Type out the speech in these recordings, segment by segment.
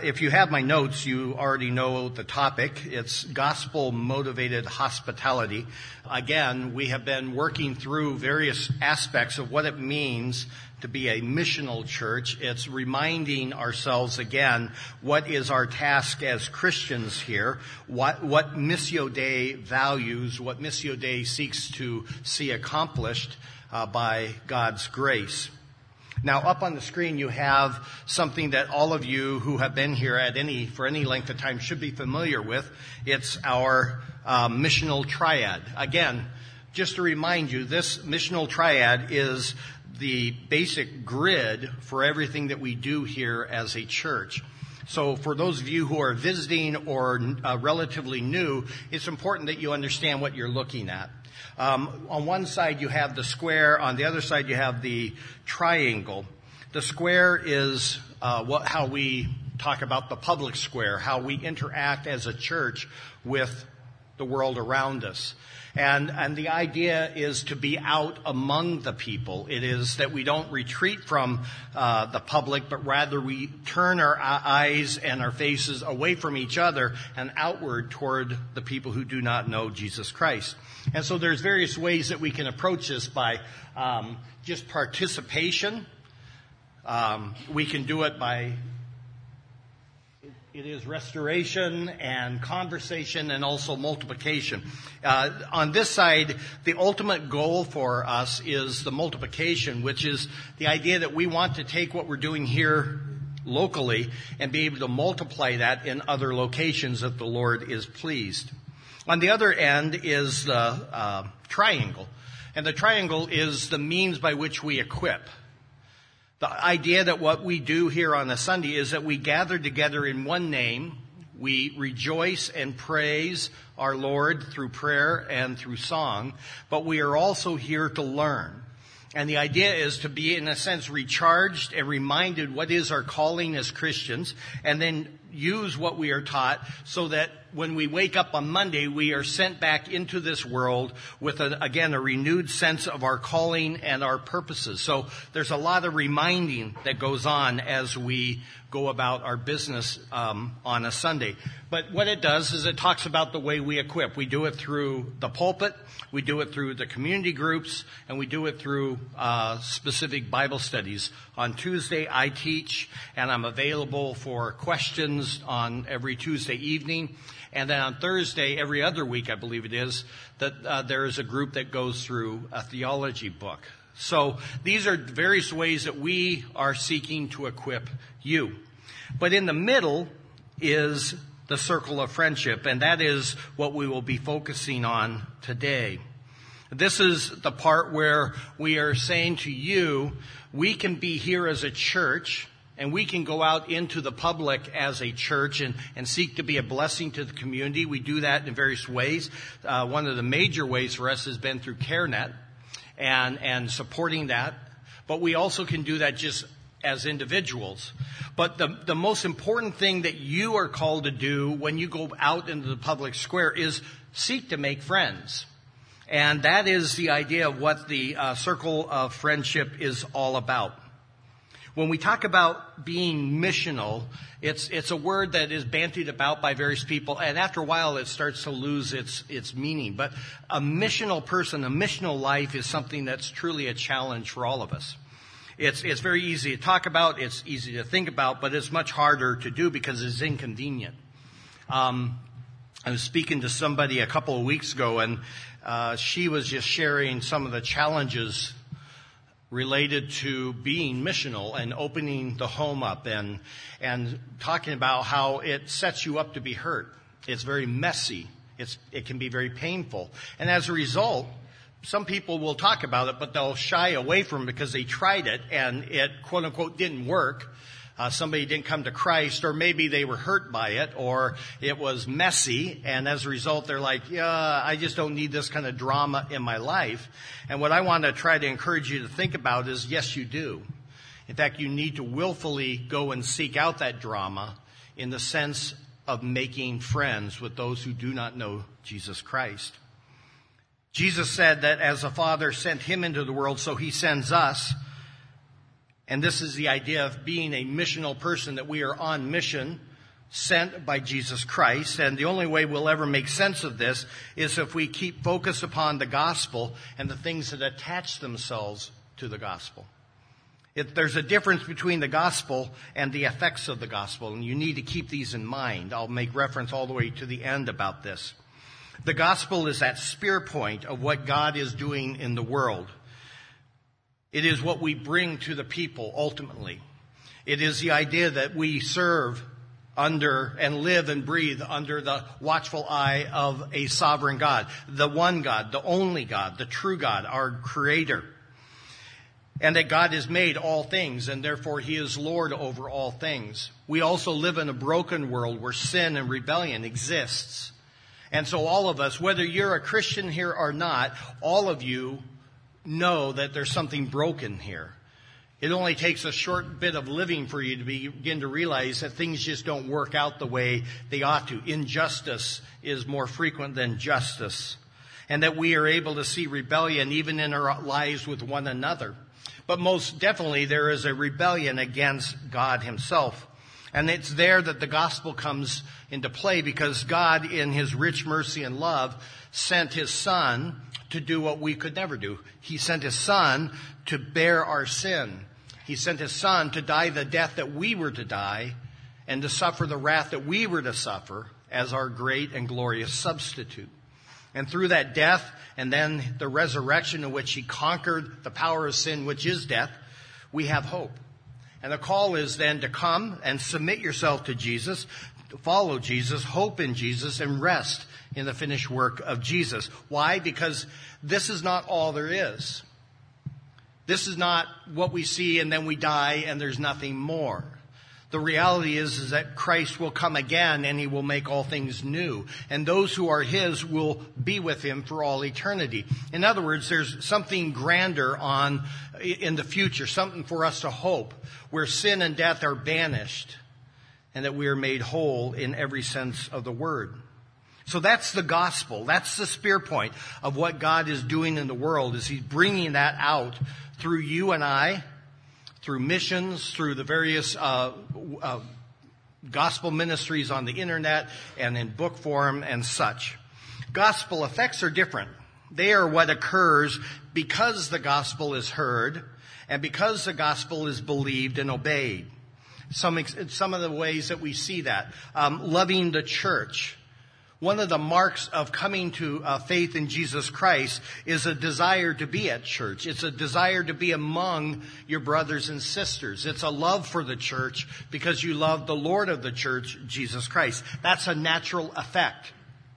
If you have my notes, you already know the topic. It's gospel-motivated hospitality. Again, we have been working through various aspects of what it means to be a missional church. It's reminding ourselves again, what is our task as Christians here? What Missio Dei values, what Missio Dei seeks to see accomplished by God's grace. Now, up on the screen, you have something that all of you who have been here for any length of time should be familiar with. It's our missional triad. Again, just to remind you, this missional triad is the basic grid for everything that we do here as a church. So for those of you who are visiting or relatively new, it's important that you understand what you're looking at. On one side you have the square, on the other side you have the triangle. The square is how we talk about the public square, how we interact as a church with the world around us. And the idea is to be out among the people. It is that we don't retreat from the public, but rather we turn our eyes and our faces away from each other and outward toward the people who do not know Jesus Christ. And so there's various ways that we can approach this by just participation. We can do it by it is restoration and conversation and also multiplication. On this side, the ultimate goal for us is the multiplication, which is the idea that we want to take what we're doing here locally and be able to multiply that in other locations if the Lord is pleased. On the other end is the triangle. And the triangle is the means by which we equip. The idea that what we do here on a Sunday is that we gather together in one name. We rejoice and praise our Lord through prayer and through song, but we are also here to learn. And the idea is to be, in a sense, recharged and reminded what is our calling as Christians, and then use what we are taught so that when we wake up on Monday, we are sent back into this world with, a renewed sense of our calling and our purposes. So there's a lot of reminding that goes on as we go about our business on a Sunday. But what it does is it talks about the way we equip. We do it through the pulpit, we do it through the community groups, and we do it through specific Bible studies. On Tuesday, I teach, and I'm available for questions on every Tuesday evening. And then on Thursday, every other week, I believe it is, that there is a group that goes through a theology book. So these are various ways that we are seeking to equip you. But in the middle is the circle of friendship, and that is what we will be focusing on today. This is the part where we are saying to you, we can be here as a church, and we can go out into the public as a church and seek to be a blessing to the community. We do that in various ways. One of the major ways for us has been through CareNet and supporting that. But we also can do that just as individuals. But the most important thing that you are called to do when you go out into the public square is seek to make friends. And that is the idea of what the circle of friendship is all about. When we talk about being missional, it's a word that is bandied about by various people, and after a while it starts to lose its meaning. But a missional person, a missional life is something that's truly a challenge for all of us. It's very easy to talk about, it's easy to think about, but it's much harder to do because it's inconvenient. I was speaking to somebody a couple of weeks ago, and she was just sharing some of the challenges related to being missional and opening the home up and talking about how it sets you up to be hurt. It's very messy. It can be very painful. And as a result, some people will talk about it, but they'll shy away from it because they tried it and it, quote unquote, didn't work. Somebody didn't come to Christ, or maybe they were hurt by it, or it was messy, and as a result, they're like, yeah, I just don't need this kind of drama in my life. And what I want to try to encourage you to think about is, yes, you do. In fact, you need to willfully go and seek out that drama in the sense of making friends with those who do not know Jesus Christ. Jesus said that as the Father sent him into the world, so he sends us. And this is the idea of being a missional person, that we are on mission sent by Jesus Christ. And the only way we'll ever make sense of this is if we keep focused upon the gospel and the things that attach themselves to the gospel. There's a difference between the gospel and the effects of the gospel, and you need to keep these in mind. I'll make reference all the way to the end about this. The gospel is that spear point of what God is doing in the world. It is what we bring to the people ultimately. It is the idea that we serve under and live and breathe under the watchful eye of a sovereign God, the one God, the only God, the true God, our Creator. And that God has made all things, and therefore He is Lord over all things. We also live in a broken world where sin and rebellion exists. And so all of us, whether you're a Christian here or not, all of you know that there's something broken here. It only takes a short bit of living for you to begin to realize that things just don't work out the way they ought to. Injustice is more frequent than justice. And that we are able to see rebellion even in our lives with one another. But most definitely there is a rebellion against God Himself. And it's there that the gospel comes into play, because God, in His rich mercy and love, sent His Son to do what we could never do. He sent His Son to bear our sin. He sent His Son to die the death that we were to die and to suffer the wrath that we were to suffer as our great and glorious substitute. And through that death and then the resurrection in which He conquered the power of sin, which is death, we have hope. And the call is then to come and submit yourself to Jesus, to follow Jesus, hope in Jesus, and rest in the finished work of Jesus. Why? Because this is not all there is. This is not what we see and then we die and there's nothing more. The reality is that Christ will come again and He will make all things new. And those who are His will be with Him for all eternity. In other words, there's something grander in the future, something for us to hope, where sin and death are banished and that we are made whole in every sense of the word. So that's the gospel. That's the spear point of what God is doing in the world, is He's bringing that out through you and I, through missions, through the various gospel ministries on the internet and in book form and such. Gospel effects are different. They are what occurs because the gospel is heard and because the gospel is believed and obeyed. Some of the ways that we see that. Loving the church. One of the marks of coming to faith in Jesus Christ is a desire to be at church. It's a desire to be among your brothers and sisters. It's a love for the church because you love the Lord of the church, Jesus Christ. That's a natural effect.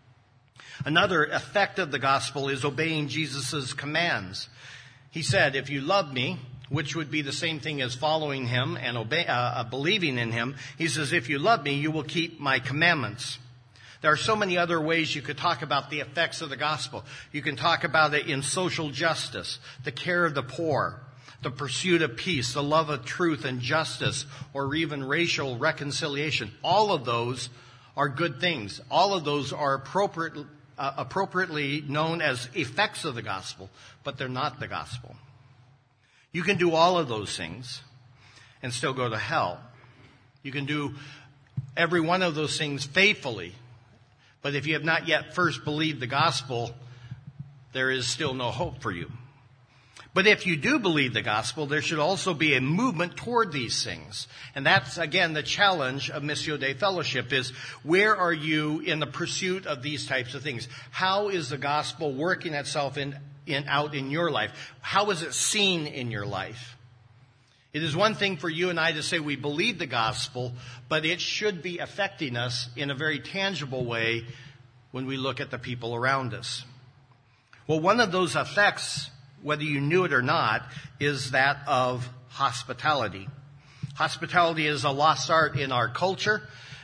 Another effect of the gospel is obeying Jesus' commands. He said, if you love me, which would be the same thing as following Him and believing in Him, He says, if you love me, you will keep my commandments. There are so many other ways you could talk about the effects of the gospel. You can talk about it in social justice, the care of the poor, the pursuit of peace, the love of truth and justice, or even racial reconciliation. All of those are good things. All of those are appropriately known as effects of the gospel, but they're not the gospel. You can do all of those things and still go to hell. You can do every one of those things faithfully. But if you have not yet first believed the gospel, there is still no hope for you. But if you do believe the gospel, there should also be a movement toward these things. And that's, again, the challenge of Missio Dei Fellowship is, where are you in the pursuit of these types of things? How is the gospel working itself out in your life? How is it seen in your life? It is one thing for you and I to say we believe the gospel, but it should be affecting us in a very tangible way when we look at the people around us. Well, one of those effects, whether you knew it or not, is that of hospitality. Hospitality is a lost art in our culture.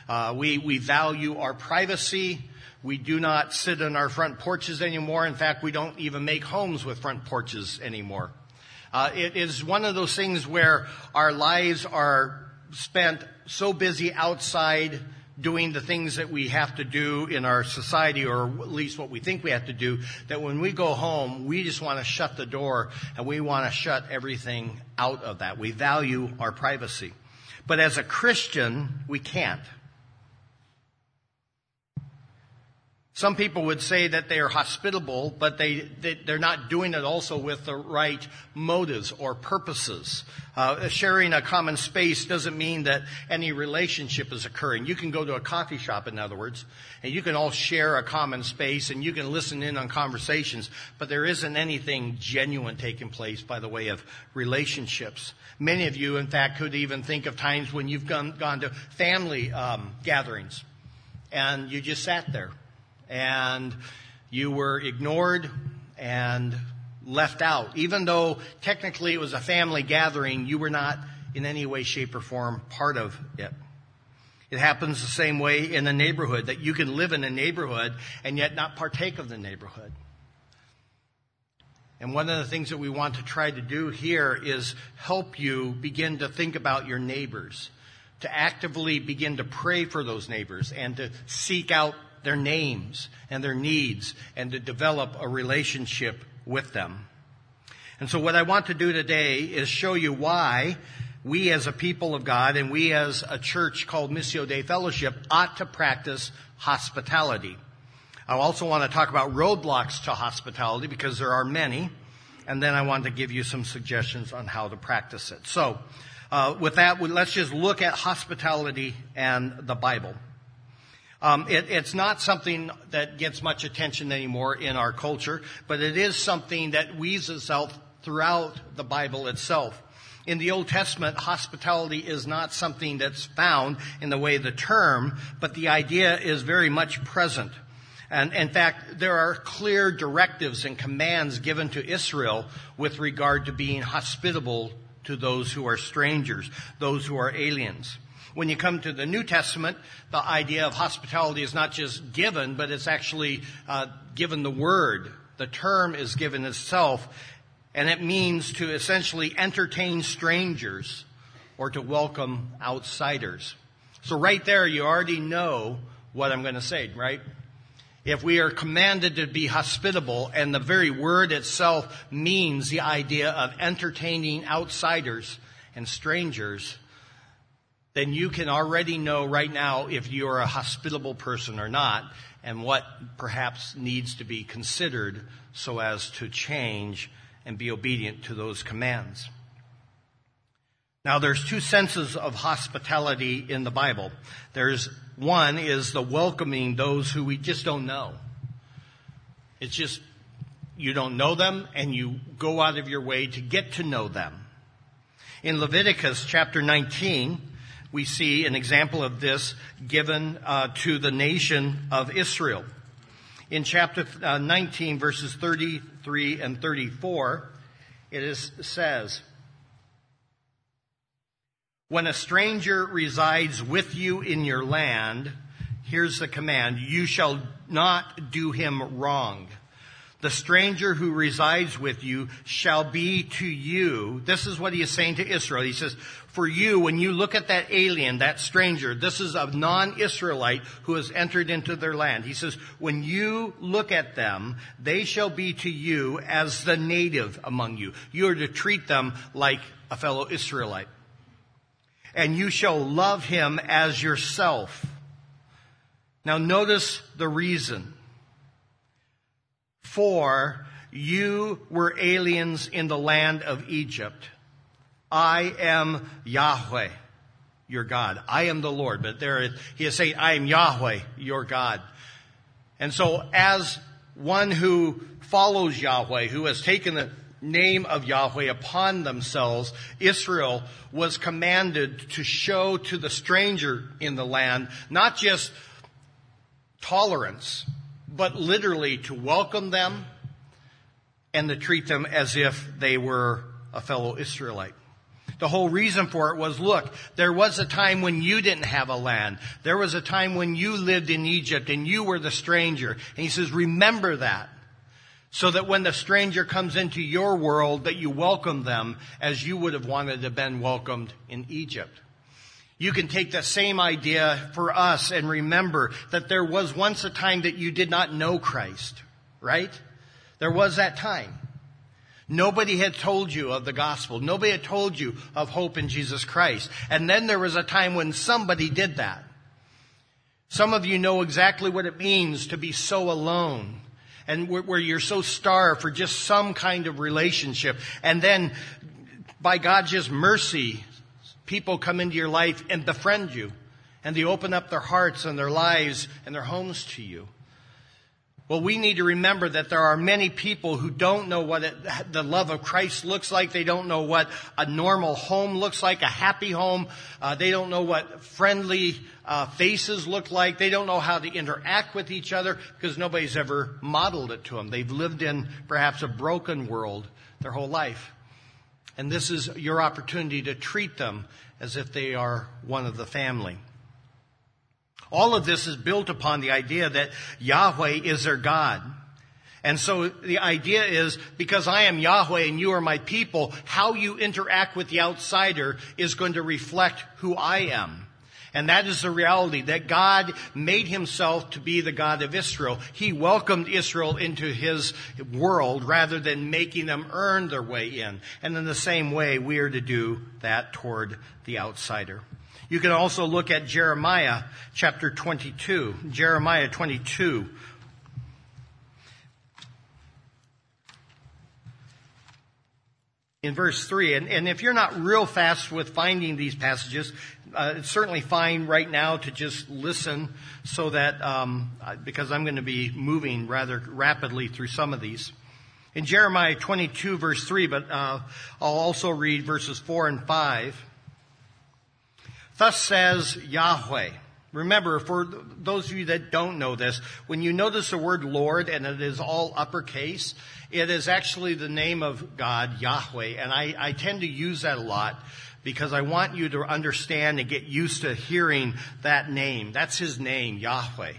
We value our privacy. We do not sit on our front porches anymore. In fact, we don't even make homes with front porches anymore. It is one of those things where our lives are spent so busy outside doing the things that we have to do in our society, or at least what we think we have to do, that when we go home, we just want to shut the door and we want to shut everything out of that. We value our privacy. But as a Christian, we can't. Some people would say that they are hospitable, but they're not doing it also with the right motives or purposes. Sharing a common space doesn't mean that any relationship is occurring. You can go to a coffee shop, in other words, and you can all share a common space and you can listen in on conversations, but there isn't anything genuine taking place by the way of relationships. Many of you, in fact, could even think of times when you've gone to family gatherings and you just sat there. And you were ignored and left out. Even though technically it was a family gathering, you were not in any way, shape, or form part of it. It happens the same way in the neighborhood, that you can live in a neighborhood and yet not partake of the neighborhood. And one of the things that we want to try to do here is help you begin to think about your neighbors, to actively begin to pray for those neighbors and to seek out their names and their needs and to develop a relationship with them. And so what I want to do today is show you why we as a people of God and we as a church called Missio Dei Fellowship ought to practice hospitality. I also want to talk about roadblocks to hospitality because there are many. And then I want to give you some suggestions on how to practice it. So with that, let's just look at hospitality and the Bible. It's not something that gets much attention anymore in our culture, but it is something that weaves itself throughout the Bible itself. In the Old Testament, hospitality is not something that's found in the way of the term, but the idea is very much present. And in fact, there are clear directives and commands given to Israel with regard to being hospitable to those who are strangers, those who are aliens. When you come to the New Testament, the idea of hospitality is not just given, but it's actually given the word. The term is given itself, and it means to essentially entertain strangers or to welcome outsiders. So right there, you already know what I'm going to say, right? If we are commanded to be hospitable, and the very word itself means the idea of entertaining outsiders and strangers, then you can already know right now if you're a hospitable person or not, and what perhaps needs to be considered so as to change and be obedient to those commands. Now, there's two senses of hospitality in the Bible. One is the welcoming those who we just don't know. It's just, you don't know them, and you go out of your way to get to know them. In Leviticus chapter 19, we see an example of this given to the nation of Israel. In chapter 19, verses 33 and 34, it says, "When a stranger resides with you in your land," here's the command, "you shall not do him wrong. The stranger who resides with you shall be to you." This is what he is saying to Israel. He says, for you, when you look at that alien, that stranger, this is a non-Israelite who has entered into their land. He says, when you look at them, they shall be to you as the native among you. You are to treat them like a fellow Israelite. And you shall love him as yourself. Now notice the reason. For you were aliens in the land of Egypt. I am Yahweh, your God. I am the Lord. But there he is saying, I am Yahweh, your God. And so as one who follows Yahweh, who has taken the name of Yahweh upon themselves, Israel was commanded to show to the stranger in the land not just tolerance, but literally to welcome them and to treat them as if they were a fellow Israelite. The whole reason for it was, look, there was a time when you didn't have a land. There was a time when you lived in Egypt and you were the stranger. And he says, remember that. So that when the stranger comes into your world, that you welcome them as you would have wanted to have been welcomed in Egypt. You can take the same idea for us and remember that there was once a time that you did not know Christ, right? There was that time. Nobody had told you of the gospel. Nobody had told you of hope in Jesus Christ. And then there was a time when somebody did that. Some of you know exactly what it means to be so alone, and where you're so starved for just some kind of relationship. And then, by God's just mercy, people come into your life and befriend you. And they open up their hearts and their lives and their homes to you. Well, we need to remember that there are many people who don't know what the love of Christ looks like. They don't know what a normal home looks like, a happy home. They don't know what friendly faces look like. They don't know how to interact with each other because nobody's ever modeled it to them. They've lived in perhaps a broken world their whole life. And this is your opportunity to treat them as if they are one of the family. All of this is built upon the idea that Yahweh is their God. And so the idea is, because I am Yahweh and you are my people, how you interact with the outsider is going to reflect who I am. And that is the reality, that God made himself to be the God of Israel. He welcomed Israel into his world rather than making them earn their way in. And in the same way, we are to do that toward the outsider. You can also look at Jeremiah chapter 22. Jeremiah 22. In verse 3, and if you're not real fast with finding these passages, it's certainly fine right now to just listen so that, because I'm going to be moving rather rapidly through some of these. In Jeremiah 22 verse 3, but I'll also read verses 4 and 5. Thus says Yahweh. Remember, for those of you that don't know this, when you notice the word Lord and it is all uppercase, it is actually the name of God, Yahweh. And I tend to use that a lot because I want you to understand and get used to hearing that name. That's his name, Yahweh.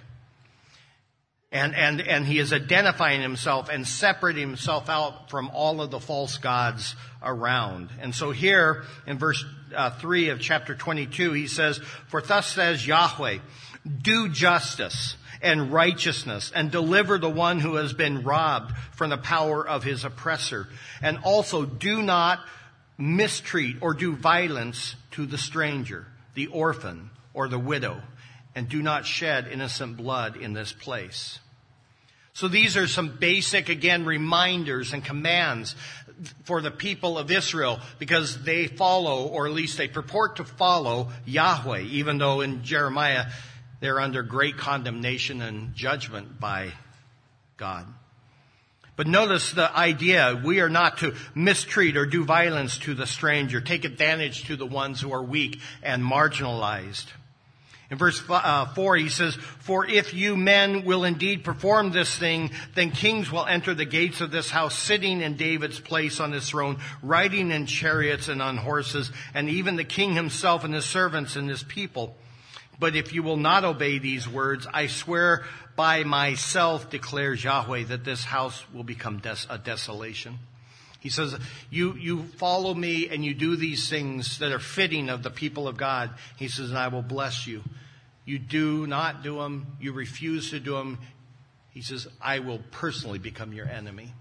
And he is identifying himself and separating himself out from all of the false gods around. And so here in verse 3 of chapter 22, he says, For thus says Yahweh, do justice and righteousness and deliver the one who has been robbed from the power of his oppressor. And also do not mistreat or do violence to the stranger, the orphan, or the widow, and do not shed innocent blood in this place. So these are some basic, again, reminders and commands for the people of Israel because they follow, or at least they purport to follow, Yahweh, even though in Jeremiah they're under great condemnation and judgment by God. But notice the idea, we are not to mistreat or do violence to the stranger, take advantage to the ones who are weak and marginalized. In verse 4, he says, For if you men will indeed perform this thing, then kings will enter the gates of this house, sitting in David's place on his throne, riding in chariots and on horses, and even the king himself and his servants and his people. But if you will not obey these words, I swear by myself, declares Yahweh, that this house will become a desolation. He says, you follow me and you do these things that are fitting of the people of God. He says, and I will bless you. You do not do them. You refuse to do them. He says, I will personally become your enemy.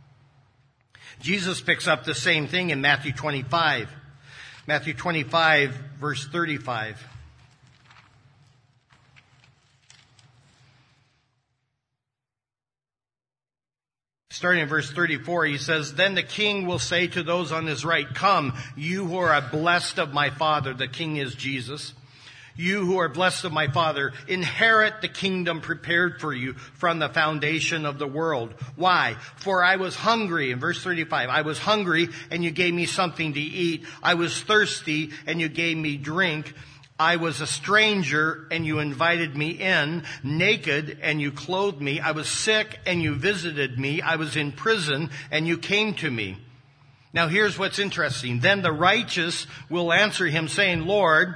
Jesus picks up the same thing in Matthew 25. Matthew 25, verse 35. Starting in verse 34, he says, Then the king will say to those on his right, Come, you who are blessed of my Father. The king is Jesus. You who are blessed of my Father, inherit the kingdom prepared for you from the foundation of the world. Why? For I was hungry, in verse 35, I was hungry and you gave me something to eat. I was thirsty and you gave me drink. I was a stranger and you invited me in, naked and you clothed me. I was sick and you visited me. I was in prison and you came to me. Now here's what's interesting. Then the righteous will answer him saying, Lord,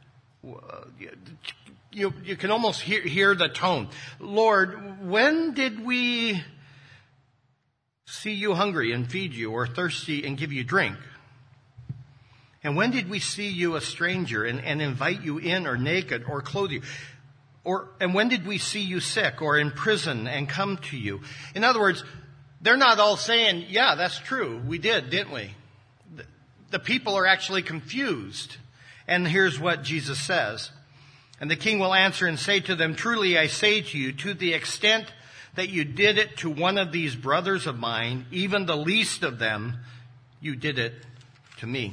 you can almost hear the tone. Lord, when did we see you hungry and feed you, or thirsty and give you drink? And when did we see you a stranger and invite you in, or naked, or clothe you? And when did we see you sick or in prison and come to you? In other words, they're not all saying, yeah, that's true. We did, didn't we? The people are actually confused. And here's what Jesus says. And the king will answer and say to them, truly I say to you, to the extent that you did it to one of these brothers of mine, even the least of them, you did it to me.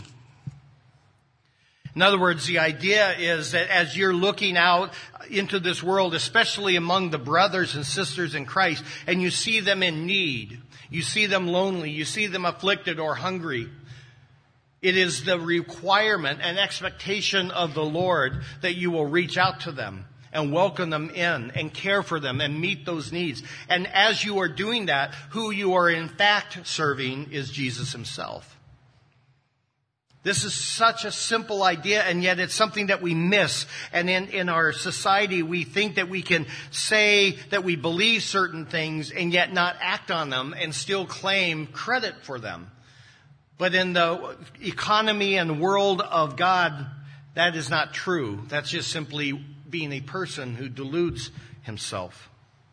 In other words, the idea is that as you're looking out into this world, especially among the brothers and sisters in Christ, and you see them in need, you see them lonely, you see them afflicted or hungry, it is the requirement and expectation of the Lord that you will reach out to them and welcome them in and care for them and meet those needs. And as you are doing that, who you are in fact serving is Jesus himself. This is such a simple idea, and yet it's something that we miss. And in our society, we think that we can say that we believe certain things and yet not act on them and still claim credit for them. But in the economy and world of God, that is not true. That's just simply being a person who deludes himself.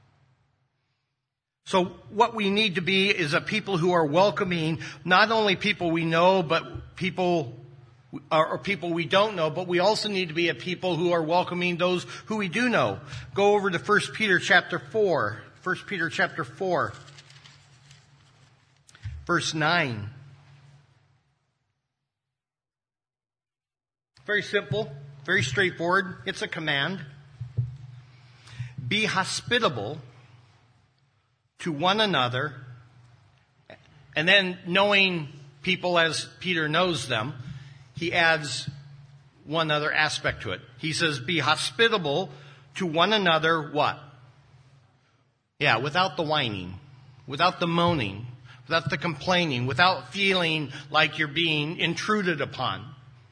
So what we need to be is a people who are welcoming not only people we know, but people we don't know, but we also need to be a people who are welcoming those who we do know. Go over to 1 Peter chapter 4. 1 Peter chapter 4, verse 9. Very simple, very straightforward. It's a command. Be hospitable to one another. And then knowing people as Peter knows them, he adds one other aspect to it. He says, be hospitable to one another, what? Yeah, without the whining, without the moaning, without the complaining, without feeling like you're being intruded upon.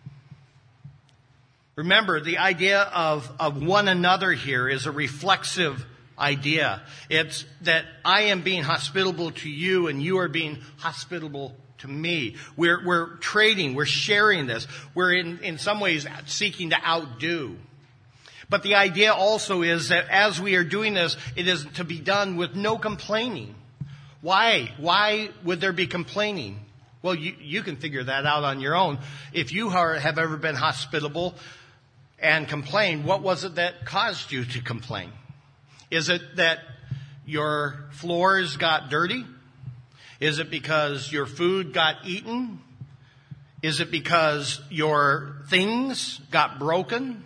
Remember, the idea of one another here is a reflexive idea. It's that I am being hospitable to you and you are being hospitable to me. We're trading, we're sharing this. We're in some ways seeking to outdo. But the idea also is that as we are doing this, it is to be done with no complaining. Why? Why would there be complaining? Well, you can figure that out on your own. If you have ever been hospitable and complained, what was it that caused you to complain? Is it that your floors got dirty? Is it because your food got eaten? Is it because your things got broken?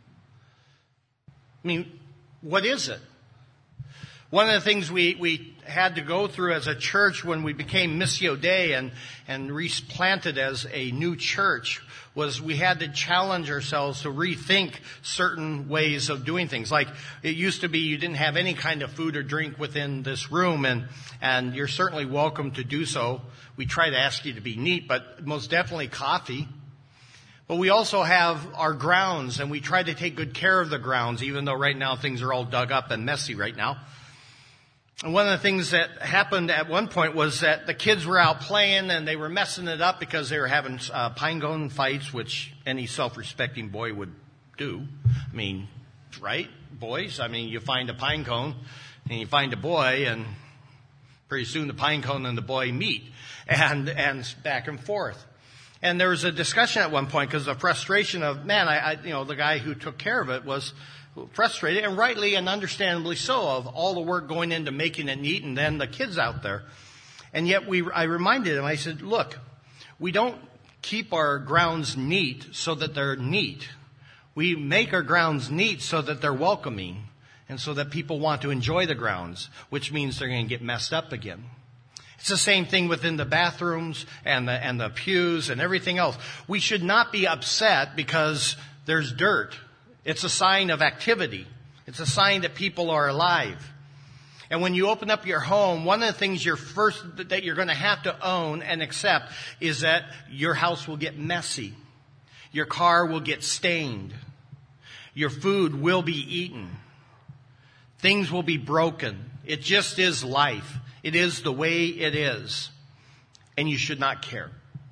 I mean, what is it? One of the things we had to go through as a church when we became Missio Dei and replanted as a new church was we had to challenge ourselves to rethink certain ways of doing things. Like it used to be you didn't have any kind of food or drink within this room, and you're certainly welcome to do so. We try to ask you to be neat, but most definitely coffee. But we also have our grounds, and we try to take good care of the grounds, even though right now things are all dug up and messy right now. And one of the things that happened at one point was that the kids were out playing and they were messing it up because they were having pine cone fights, which any self-respecting boy would do. I mean, right, boys? I mean, you find a pine cone and you find a boy, and pretty soon the pine cone and the boy meet and back and forth. And there was a discussion at one point because the frustration of, man, the guy who took care of it was frustrated, and rightly and understandably so, of all the work going into making it neat and then the kids out there. And yet I reminded him, I said, look, we don't keep our grounds neat so that they're neat. We make our grounds neat so that they're welcoming and so that people want to enjoy the grounds, which means they're going to get messed up again. It's the same thing within the bathrooms and the pews and everything else. We should not be upset because there's dirt. It's a sign of activity. It's a sign that people are alive. And when you open up your home, one of the things that you're going to have to own and accept is that your house will get messy. Your car will get stained. Your food will be eaten. Things will be broken. It just is life. It is the way it is. And you should not care.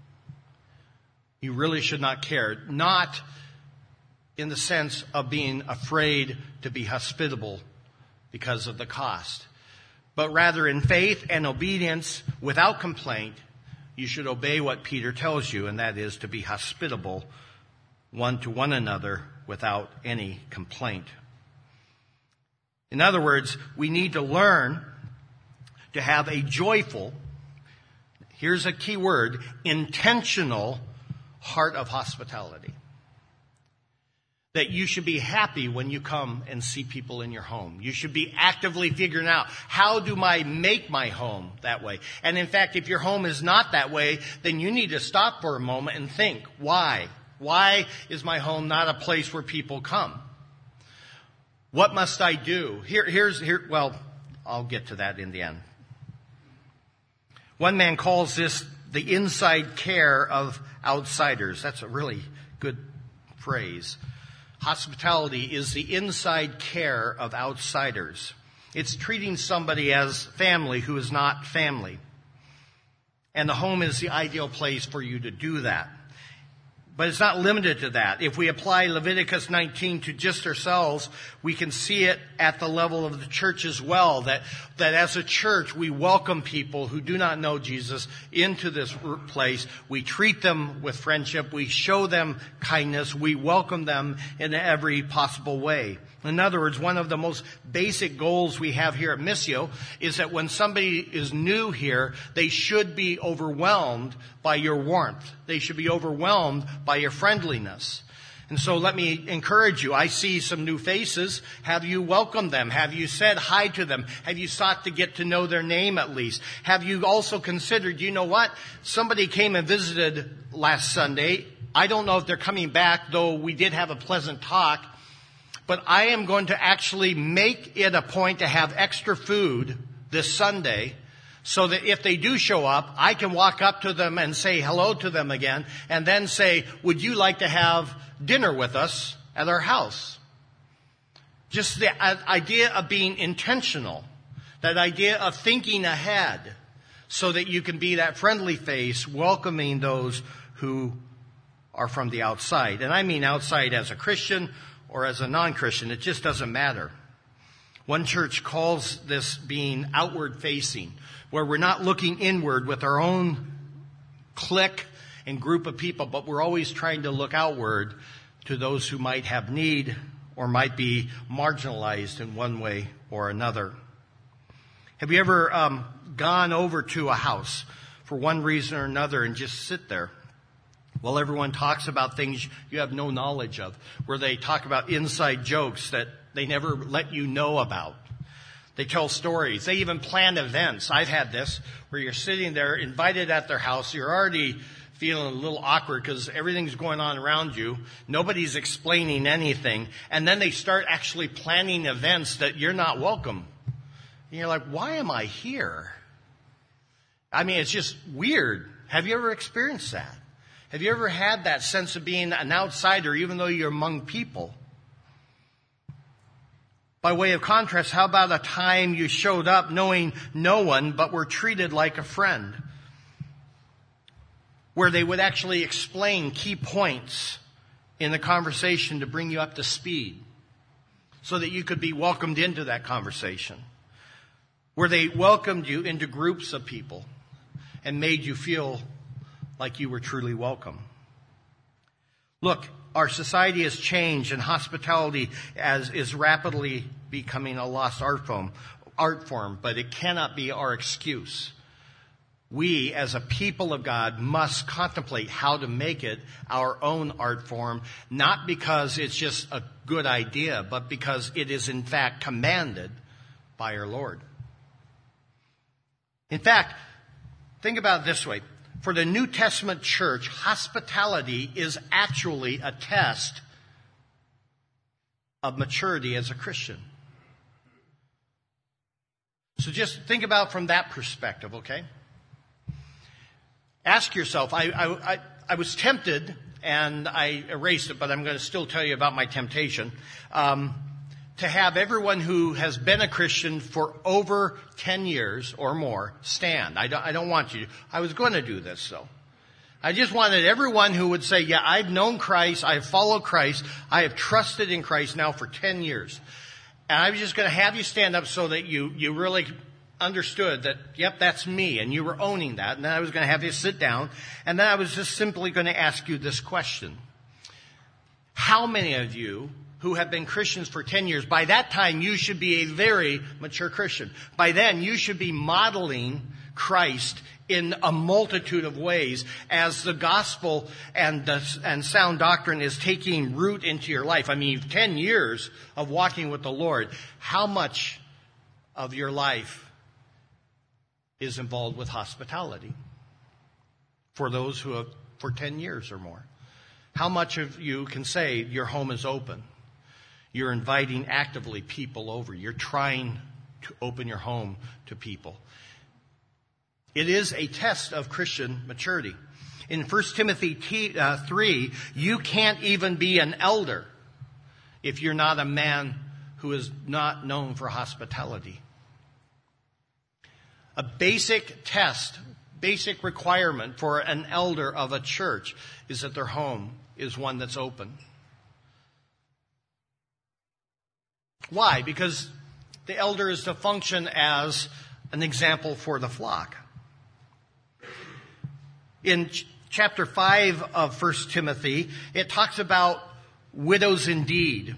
You really should not care. Not in the sense of being afraid to be hospitable because of the cost. But rather in faith and obedience, without complaint, you should obey what Peter tells you, and that is to be hospitable one to one another without any complaint. In other words, we need to learn to have a joyful, here's a key word, intentional heart of hospitality. That you should be happy when you come and see people in your home. You should be actively figuring out, how do I make my home that way? And in fact, if your home is not that way, then you need to stop for a moment and think, why? Why is my home not a place where people come? What must I do? Well, I'll get to that in the end. One man calls this the inside care of outsiders. That's a really good phrase. Hospitality is the inside care of outsiders. It's treating somebody as family who is not family. And the home is the ideal place for you to do that. But it's not limited to that. If we apply Leviticus 19 to just ourselves, we can see it at the level of the church as well. That as a church, we welcome people who do not know Jesus into this place. We treat them with friendship. We show them kindness. We welcome them in every possible way. In other words, one of the most basic goals we have here at Missio is that when somebody is new here, they should be overwhelmed by your warmth. They should be overwhelmed by your friendliness. And so let me encourage you. I see some new faces. Have you welcomed them? Have you said hi to them? Have you sought to get to know their name at least? Have you also considered, you know what? Somebody came and visited last Sunday. I don't know if they're coming back, though we did have a pleasant talk. But I am going to actually make it a point to have extra food this Sunday so that if they do show up, I can walk up to them and say hello to them again and then say, would you like to have dinner with us at our house? Just the idea of being intentional, that idea of thinking ahead so that you can be that friendly face welcoming those who are from the outside. And I mean outside as a Christian or as a non-Christian. It just doesn't matter. One church calls this being outward facing, where we're not looking inward with our own clique and group of people, but we're always trying to look outward to those who might have need or might be marginalized in one way or another. Have you ever gone over to a house for one reason or another and just sit there? Well, everyone talks about things you have no knowledge of, where they talk about inside jokes that they never let you know about. They tell stories. They even plan events. I've had this, where you're sitting there invited at their house. You're already feeling a little awkward because everything's going on around you. Nobody's explaining anything. And then they start actually planning events that you're not welcome. And you're like, why am I here? I mean, it's just weird. Have you ever experienced that? Have you ever had that sense of being an outsider even though you're among people? By way of contrast, how about a time you showed up knowing no one but were treated like a friend? Where they would actually explain key points in the conversation to bring you up to speed so that you could be welcomed into that conversation. Where they welcomed you into groups of people and made you feel like you were truly welcome. Look, our society has changed and hospitality is rapidly becoming a lost art form, but it cannot be our excuse. We, as a people of God, must contemplate how to make it our own art form, not because it's just a good idea, but because it is in fact commanded by our Lord. In fact, think about it this way. For the New Testament church, hospitality is actually a test of maturity as a Christian. So just think about from that perspective, okay? Ask yourself, I was tempted, and I erased it, but I'm going to still tell you about my temptation, to have everyone who has been a Christian for over 10 years or more stand. I don't want you to. I was going to do this, though. I just wanted everyone who would say, yeah, I've known Christ, I've followed Christ, I have trusted in Christ now for 10 years. And I was just going to have you stand up so that you really understood that, yep, that's me, and you were owning that. And then I was going to have you sit down, and then I was just simply going to ask you this question. how many of you who have been Christians for 10 years, by that time you should be a very mature Christian. By then you should be modeling Christ in a multitude of ways as the gospel and sound doctrine is taking root into your life. I mean, 10 years of walking with the Lord. How much of your life is involved with hospitality for those who have for 10 years or more? How much of you can say your home is open? You're inviting actively people over. You're trying to open your home to people. It is a test of Christian maturity. In 1 Timothy 3, you can't even be an elder if you're not a man who is not known for hospitality. A basic test, basic requirement for an elder of a church is that their home is one that's open. Why? Because the elder is to function as an example for the flock. In chapter 5 of 1 Timothy, it talks about widows indeed.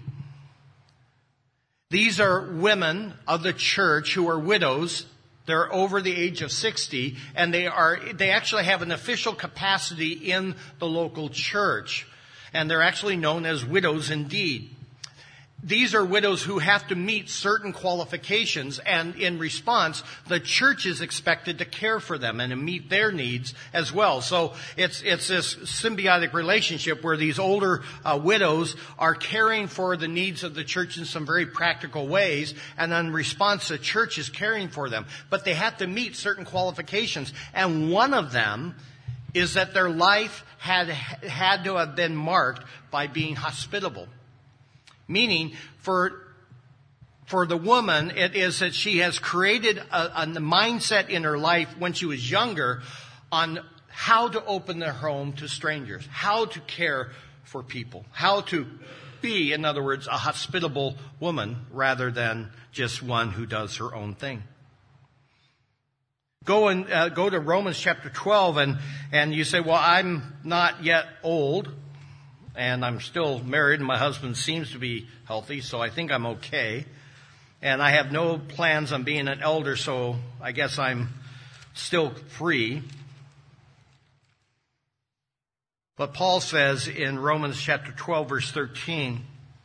These are women of the church who are widows. They're over the age of 60, and they actually have an official capacity in the local church. And they're actually known as widows indeed. These are widows who have to meet certain qualifications, and in response, the church is expected to care for them and to meet their needs as well. So it's this symbiotic relationship where these older widows are caring for the needs of the church in some very practical ways, and in response, the church is caring for them. But they have to meet certain qualifications, and one of them is that their life had to have been marked by being hospitable. Meaning, for the woman, it is that she has created a mindset in her life when she was younger on how to open their home to strangers, how to care for people, how to be, in other words, a hospitable woman rather than just one who does her own thing. Go to Romans chapter 12 and you say, well, I'm not yet old. And I'm still married, and my husband seems to be healthy, so I think I'm okay. And I have no plans on being an elder, so I guess I'm still free. But Paul says in Romans chapter 12, verse 13,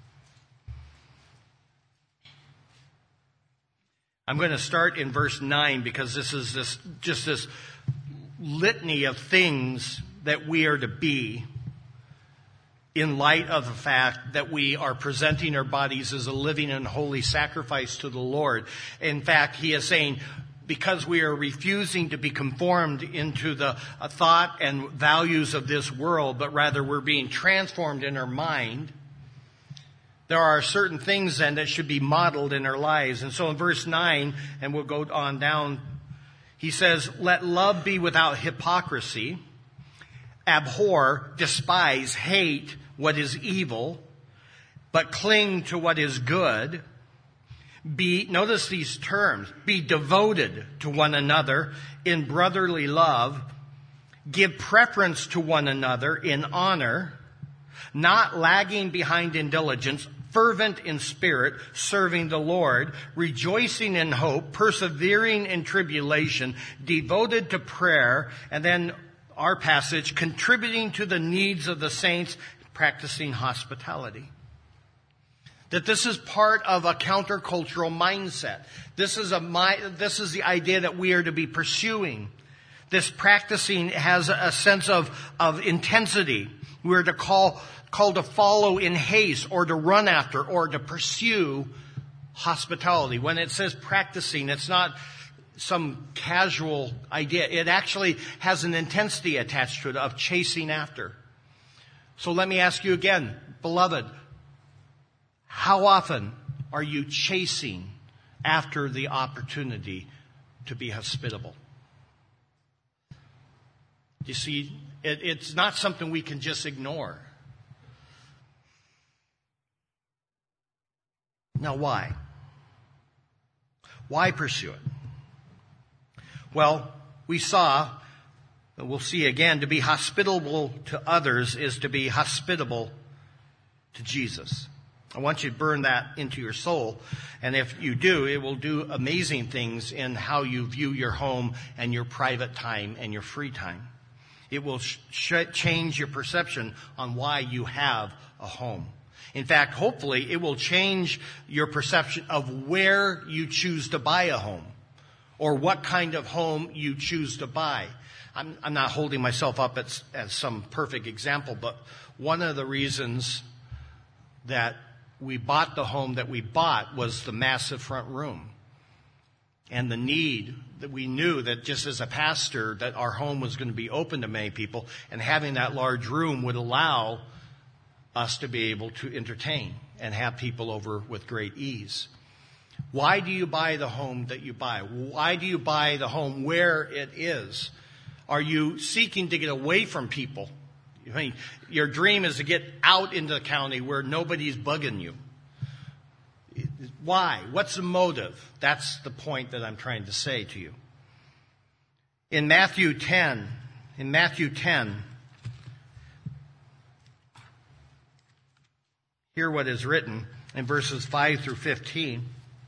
I'm going to start in verse 9 because this is this litany of things that we are to be, in light of the fact that we are presenting our bodies as a living and holy sacrifice to the Lord. In fact, he is saying, because we are refusing to be conformed into the thought and values of this world, but rather we're being transformed in our mind, there are certain things then that should be modeled in our lives. And so in verse 9, and we'll go on down, he says, let love be without hypocrisy. Abhor, despise, hate what is evil, but cling to what is good. Notice these terms, be devoted to one another in brotherly love. Give preference to one another in honor, not lagging behind in diligence, fervent in spirit, serving the Lord, rejoicing in hope, persevering in tribulation, devoted to prayer, and then our passage, contributing to the needs of the saints, practicing hospitality. That this is part of a countercultural mindset. This is the idea that we are to be pursuing. This practicing has a sense of intensity. We're called to follow in haste, or to run after, or to pursue hospitality. When it says practicing, it's not some casual idea. It actually has an intensity attached to it of chasing after. So let me ask you again, beloved, how often are you chasing after the opportunity to be hospitable? You see, it's not something we can just ignore. Now, why? Why pursue it? Well, we'll see again, to be hospitable to others is to be hospitable to Jesus. I want you to burn that into your soul. And if you do, it will do amazing things in how you view your home and your private time and your free time. It will change your perception on why you have a home. In fact, hopefully, it will change your perception of where you choose to buy a home or what kind of home you choose to buy. I'm not holding myself up as some perfect example, but one of the reasons that we bought the home that we bought was the massive front room and the need that we knew that just as a pastor that our home was going to be open to many people, and having that large room would allow us to be able to entertain and have people over with great ease. Why do you buy the home that you buy? Why do you buy the home where it is? Are you seeking to get away from people? I mean, your dream is to get out into the county where nobody's bugging you. Why? What's the motive? That's the point that I'm trying to say to you. In Matthew 10, hear what is written in verses 5 through 15.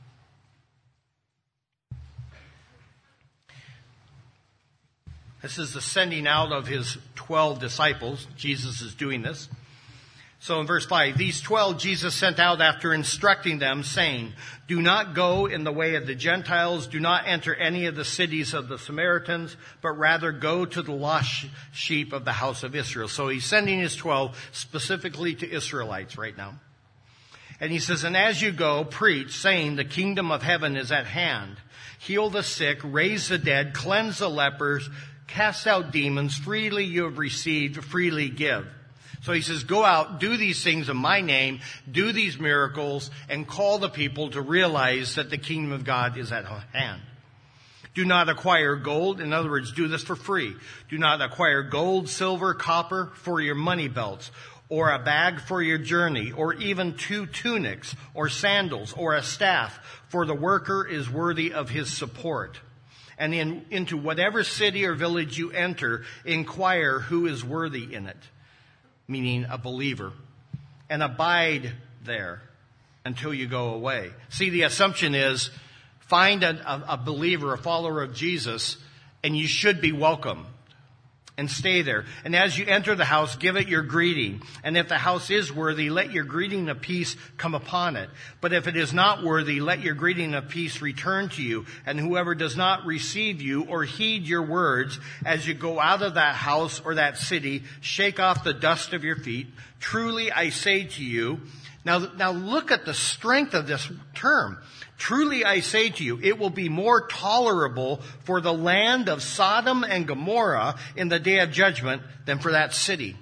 This is the sending out of his 12 disciples. Jesus is doing this. So in verse 5, these 12 Jesus sent out after instructing them, saying, do not go in the way of the Gentiles, do not enter any of the cities of the Samaritans, but rather go to the lost sheep of the house of Israel. So he's sending his 12 specifically to Israelites right now. And he says, and as you go, preach, saying, the kingdom of heaven is at hand. Heal the sick, raise the dead, cleanse the lepers, cast out demons. Freely you have received, freely give. So he says, go out, do these things in my name, do these miracles, and call the people to realize that the kingdom of God is at hand. Do not acquire gold. In other words, do this for free. Do not acquire gold, silver, copper for your money belts, or a bag for your journey, or even 2 tunics, or sandals, or a staff, for the worker is worthy of his support. And into whatever city or village you enter, inquire who is worthy in it, meaning a believer, and abide there until you go away. See, the assumption is find a believer, a follower of Jesus, and you should be welcome. And stay there. And as you enter the house, give it your greeting. And if the house is worthy, let your greeting of peace come upon it. But if it is not worthy, let your greeting of peace return to you. And whoever does not receive you or heed your words as you go out of that house or that city, shake off the dust of your feet. Truly I say to you. Now look at the strength of this term. Truly I say to you, it will be more tolerable for the land of Sodom and Gomorrah in the day of judgment than for that city.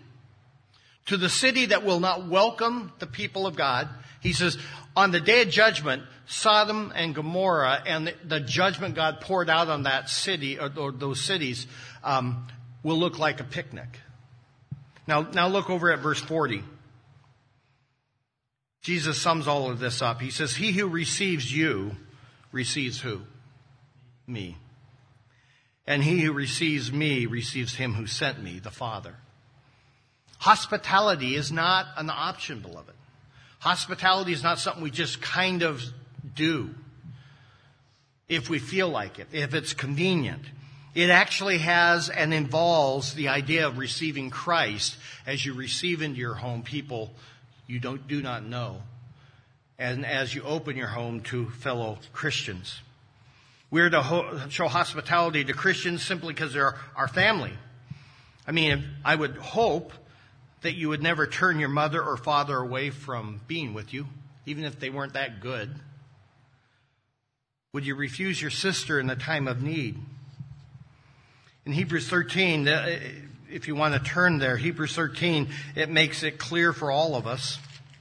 To the city that will not welcome the people of God, he says, on the day of judgment, Sodom and Gomorrah and the judgment God poured out on that city or those cities will look like a picnic. Now look over at verse 40. Jesus sums all of this up. He says, he who receives you receives who? Me. And he who receives me receives him who sent me, the Father. Hospitality is not an option, beloved. Hospitality is not something we just kind of do if we feel like it, if it's convenient. It actually has and involves the idea of receiving Christ as you receive into your home people you do not know, and as you open your home to fellow Christians. We're to show hospitality to Christians simply because they're our family. I mean, I would hope that you would never turn your mother or father away from being with you, even if they weren't that good. Would you refuse your sister in the time of need? In Hebrews 13, if you want to turn there, Hebrews 13, it makes it clear for all of us.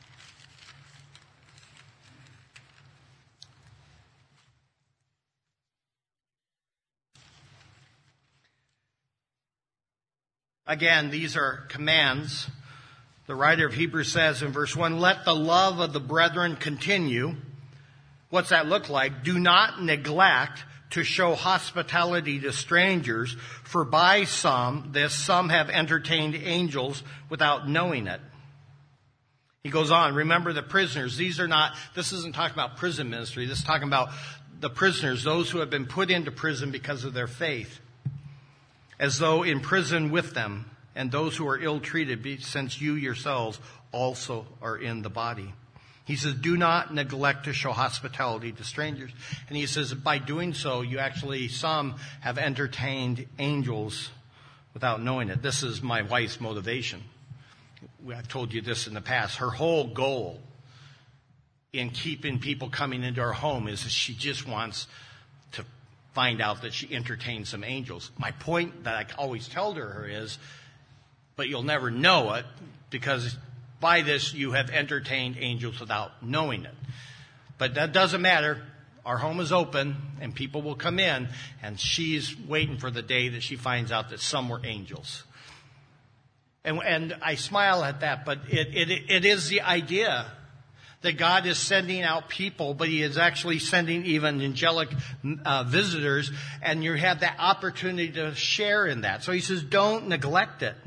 Again, these are commands. The writer of Hebrews says in verse 1, let the love of the brethren continue. What's that look like? Do not neglect to show hospitality to strangers, for by some have entertained angels without knowing it. He goes on, remember the prisoners. This isn't talking about prison ministry. This is talking about the prisoners, those who have been put into prison because of their faith, as though in prison with them, and those who are ill-treated, since you yourselves also are in the body. He says, do not neglect to show hospitality to strangers. And he says, by doing so, some have entertained angels without knowing it. This is my wife's motivation. I've told you this in the past. Her whole goal in keeping people coming into our home is that she just wants to find out that she entertains some angels. My point that I always tell her is, but you'll never know it, because by this you have entertained angels without knowing it. But that doesn't matter. Our home is open and people will come in, and she's waiting for the day that she finds out that some were angels. And I smile at that, but it is the idea that God is sending out people, but He is actually sending even angelic visitors, and you have that opportunity to share in that. So He says, don't neglect it.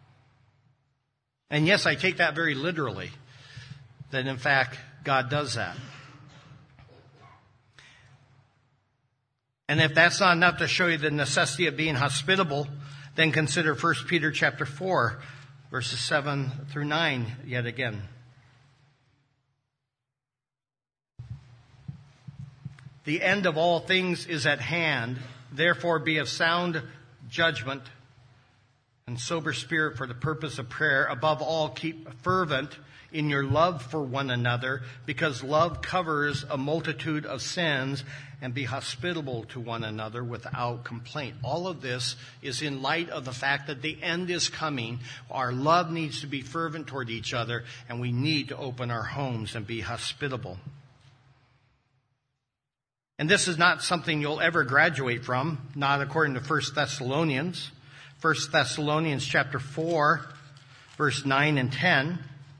And yes, I take that very literally, that in fact, God does that. And if that's not enough to show you the necessity of being hospitable, then consider 1 Peter chapter 4, verses 7 through 9 yet again. The end of all things is at hand. Therefore be of sound judgment and sober spirit for the purpose of prayer. Above all, keep fervent in your love for one another, because love covers a multitude of sins, and be hospitable to one another without complaint. All of this is in light of the fact that the end is coming. Our love needs to be fervent toward each other, and we need to open our homes and be hospitable. And this is not something you'll ever graduate from, not according to 1 Thessalonians. 1 Thessalonians chapter 4, verse 9 and 10.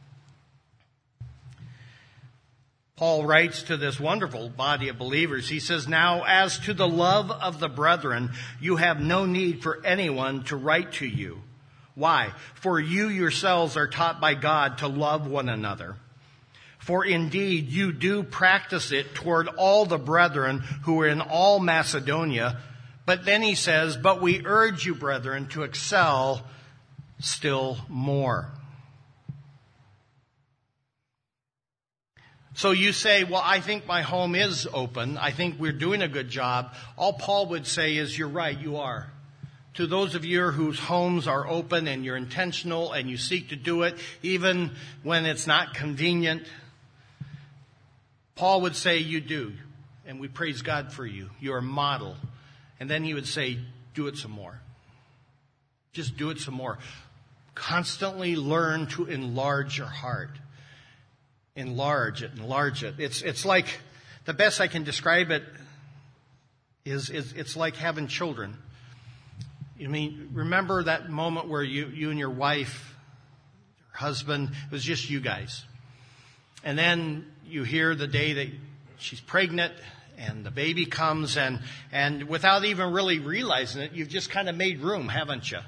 Paul writes to this wonderful body of believers. He says, now as to the love of the brethren, you have no need for anyone to write to you. Why? For you yourselves are taught by God to love one another. For indeed you do practice it toward all the brethren who are in all Macedonia. But then he says, but we urge you, brethren, to excel still more. So you say, well, I think my home is open. I think we're doing a good job. All Paul would say is, you're right, you are. To those of you whose homes are open and you're intentional and you seek to do it, even when it's not convenient, Paul would say you do. And we praise God for you. You're a model. And then he would say, do it some more. Just do it some more. Constantly learn to enlarge your heart. Enlarge it. It's like, the best I can describe it is it's like having children. I mean, remember that moment where you and your wife, your husband, it was just you guys. And then you hear the day that she's pregnant and the baby comes, and without even really realizing it, you've just kind of made room, haven't you?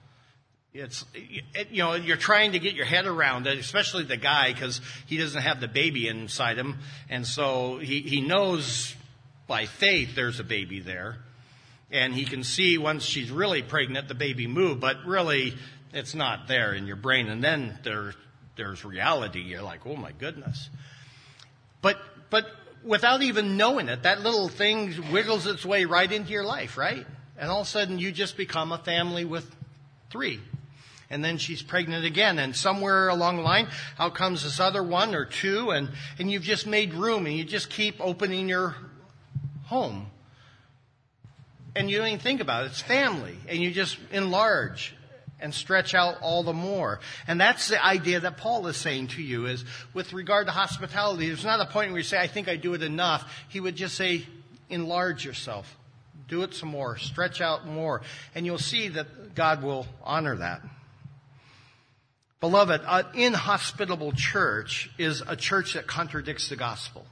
You're trying to get your head around it, especially the guy, because he doesn't have the baby inside him. And so he knows by faith there's a baby there. And he can see once she's really pregnant, the baby move, but really it's not there in your brain. And then there's reality. You're like, oh my goodness. But without even knowing it, that little thing wiggles its way right into your life, right? And all of a sudden you just become a family with 3. And then she's pregnant again. And somewhere along the line, out comes this other 1 or 2. And you've just made room, and you just keep opening your home. And you don't even think about it. It's family. And you just enlarge and stretch out all the more. And that's the idea that Paul is saying to you, is with regard to hospitality, there's not a point where you say, I think I do it enough. He would just say, enlarge yourself. Do it some more. Stretch out more. And you'll see that God will honor that. Beloved, an inhospitable church is a church that contradicts the gospel.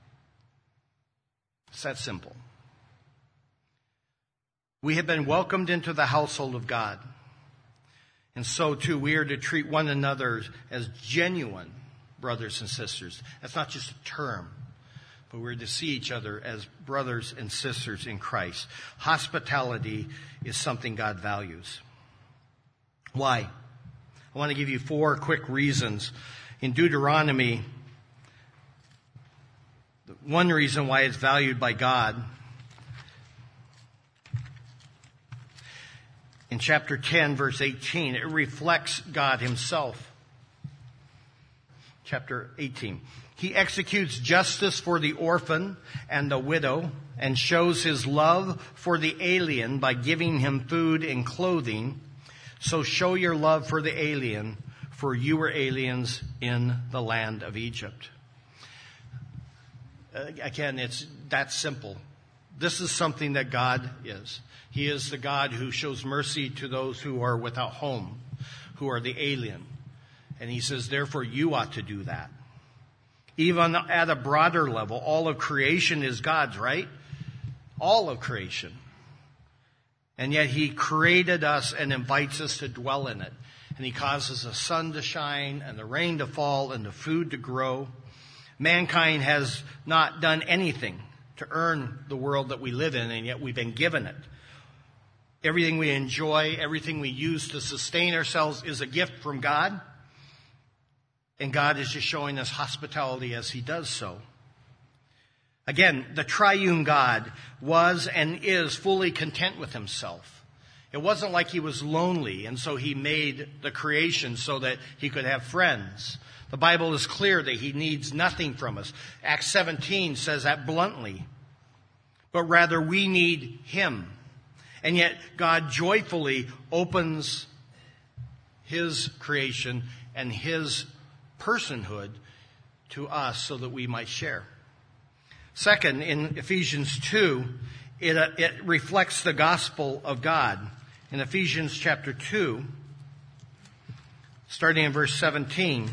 It's that simple. We have been welcomed into the household of God. And so too, we are to treat one another as genuine brothers and sisters. That's not just a term, but we're to see each other as brothers and sisters in Christ. Hospitality is something God values. Why? I want to give you 4 quick reasons. In Deuteronomy, one reason why it's valued by God, in chapter 10, verse 18, it reflects God himself. Chapter 18. He executes justice for the orphan and the widow and shows his love for the alien by giving him food and clothing. So show your love for the alien, for you were aliens in the land of Egypt. Again, it's that simple. This is something that God is. He is the God who shows mercy to those who are without home, who are the alien. And he says, therefore, you ought to do that. Even at a broader level, all of creation is God's, right? All of creation. And yet he created us and invites us to dwell in it. And he causes the sun to shine and the rain to fall and the food to grow. Mankind has not done anything to earn the world that we live in, and yet we've been given it. Everything we enjoy, everything we use to sustain ourselves is a gift from God. And God is just showing us hospitality as he does so. Again, the triune God was and is fully content with himself. It wasn't like he was lonely, and so he made the creation so that he could have friends. The Bible is clear that he needs nothing from us. Acts 17 says that bluntly. But rather, we need him. And yet, God joyfully opens his creation and his personhood to us so that we might share. Second, in Ephesians 2, it reflects the gospel of God. In Ephesians chapter 2, starting in verse 17,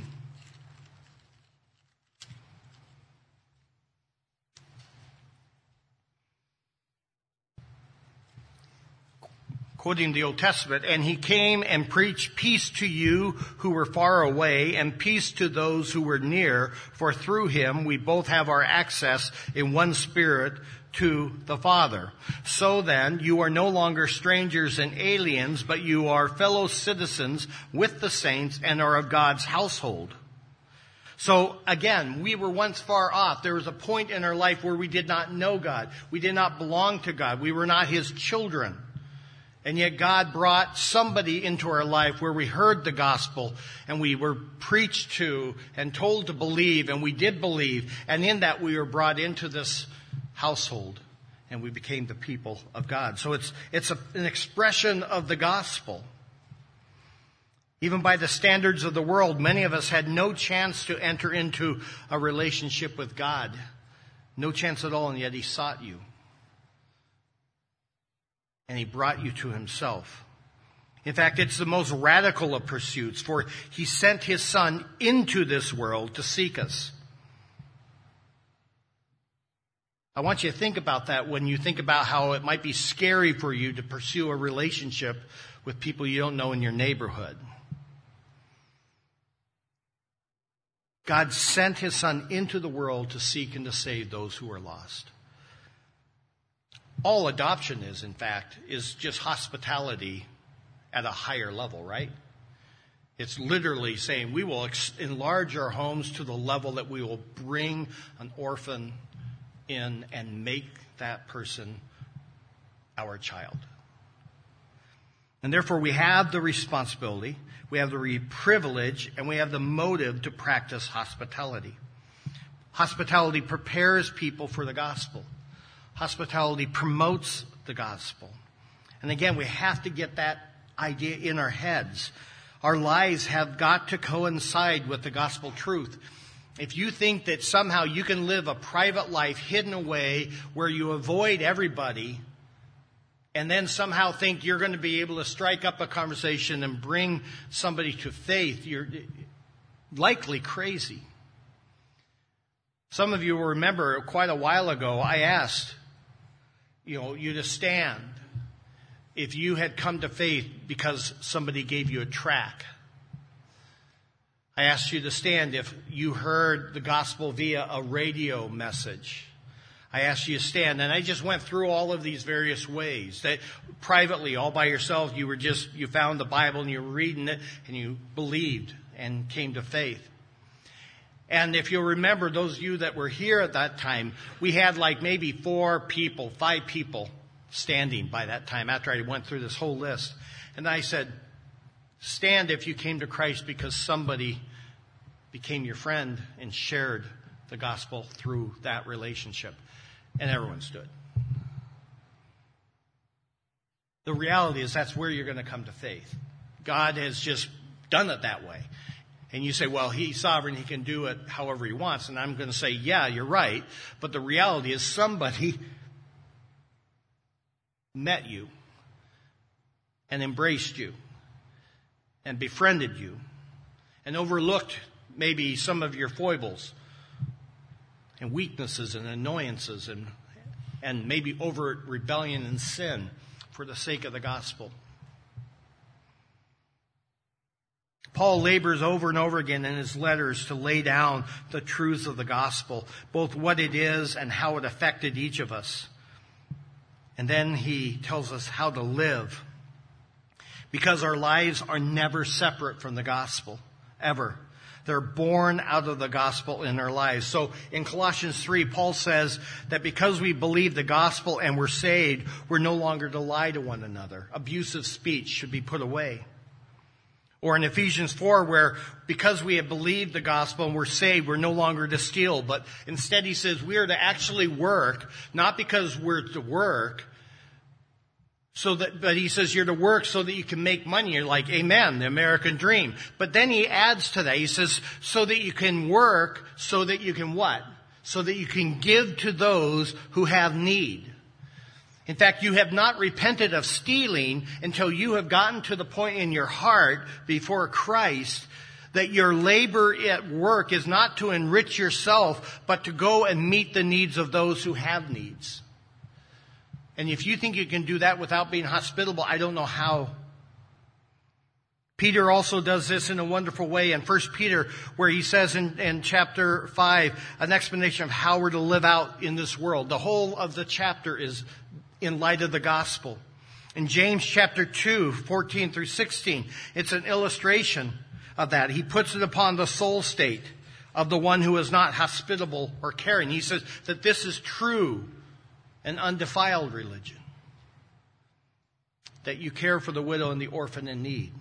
quoting the Old Testament, and he came and preached peace to you who were far away and peace to those who were near, for through him we both have our access in one spirit to the Father. So then, you are no longer strangers and aliens, but you are fellow citizens with the saints and are of God's household. So again, we were once far off. There was a point in our life where we did not know God. We did not belong to God. We were not his children. And yet God brought somebody into our life where we heard the gospel and we were preached to and told to believe, and we did believe. And in that we were brought into this household and we became the people of God. So it's an expression of the gospel. Even by the standards of the world, many of us had no chance to enter into a relationship with God. No chance at all, and yet he sought you. And he brought you to himself. In fact, it's the most radical of pursuits, for he sent his son into this world to seek us. I want you to think about that when you think about how it might be scary for you to pursue a relationship with people you don't know in your neighborhood. God sent his son into the world to seek and to save those who are lost. All adoption is, in fact, is just hospitality at a higher level, right? It's literally saying we will enlarge our homes to the level that we will bring an orphan in and make that person our child. And therefore we have the responsibility, we have the privilege, and we have the motive to practice hospitality. Hospitality prepares people for the gospel. Hospitality promotes the gospel. And again, we have to get that idea in our heads. Our lives have got to coincide with the gospel truth. If you think that somehow you can live a private life hidden away where you avoid everybody and then somehow think you're going to be able to strike up a conversation and bring somebody to faith, you're likely crazy. Some of you will remember quite a while ago, I asked you to stand if you had come to faith because somebody gave you a tract. I asked you to stand if you heard the gospel via a radio message. I asked you to stand, and I just went through all of these various ways that privately, all by yourself, you found the Bible and you were reading it and you believed and came to faith. And if you'll remember, those of you that were here at that time, we had like maybe 5 people standing by that time after I went through this whole list. And I said, stand if you came to Christ because somebody became your friend and shared the gospel through that relationship. And everyone stood. The reality is that's where you're going to come to faith. God has just done it that way. And you say, well, He's sovereign. He can do it however He wants. And I'm going to say, yeah, you're right. But the reality is somebody met you and embraced you and befriended you and overlooked maybe some of your foibles and weaknesses and annoyances and maybe overt rebellion and sin for the sake of the gospel. Paul labors over and over again in his letters to lay down the truths of the gospel, both what it is and how it affected each of us. And then he tells us how to live, because our lives are never separate from the gospel, ever. They're born out of the gospel in our lives. So in Colossians 3, Paul says that because we believe the gospel and we're saved, we're no longer to lie to one another. Abusive speech should be put away. Or in Ephesians 4, where because we have believed the gospel and we're saved, we're no longer to steal. But instead he says we are to actually work, not because we're to work, but he says you're to work so that you can make money. You're like, amen, the American dream. But then he adds to that. He says, so that you can work, so that you can what? So that you can give to those who have need. In fact, you have not repented of stealing until you have gotten to the point in your heart before Christ that your labor at work is not to enrich yourself, but to go and meet the needs of those who have needs. And if you think you can do that without being hospitable, I don't know how. Peter also does this in a wonderful way in 1 Peter, where he says in chapter 5, an explanation of how we're to live out in this world. The whole of the chapter is in light of the gospel. In James chapter 2, 14 through 16, it's an illustration of that. He puts it upon the soul state of the one who is not hospitable or caring. He says that this is true and undefiled religion. That you care for the widow and the orphan in need.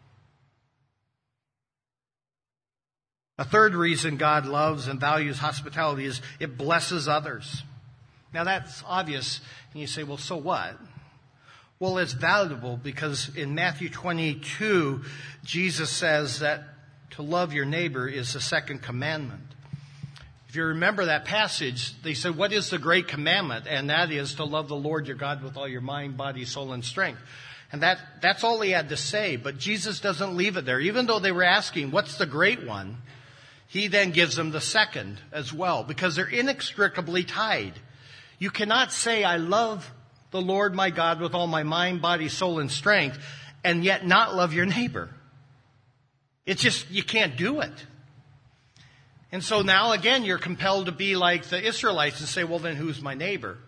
A third reason God loves and values hospitality is it blesses others. Now that's obvious, and you say, well, so what? Well, it's valuable because in Matthew 22, Jesus says that to love your neighbor is the second commandment. If you remember that passage, they said, what is the great commandment? And that is to love the Lord your God with all your mind, body, soul, and strength. And that's all he had to say. But Jesus doesn't leave it there. Even though they were asking, what's the great one? He then gives them the second as well, because they're inextricably tied. You cannot say, I love the Lord my God with all my mind, body, soul, and strength, and yet not love your neighbor. It's just, you can't do it. And so now again, you're compelled to be like the Israelites and say, well, then who's my neighbor?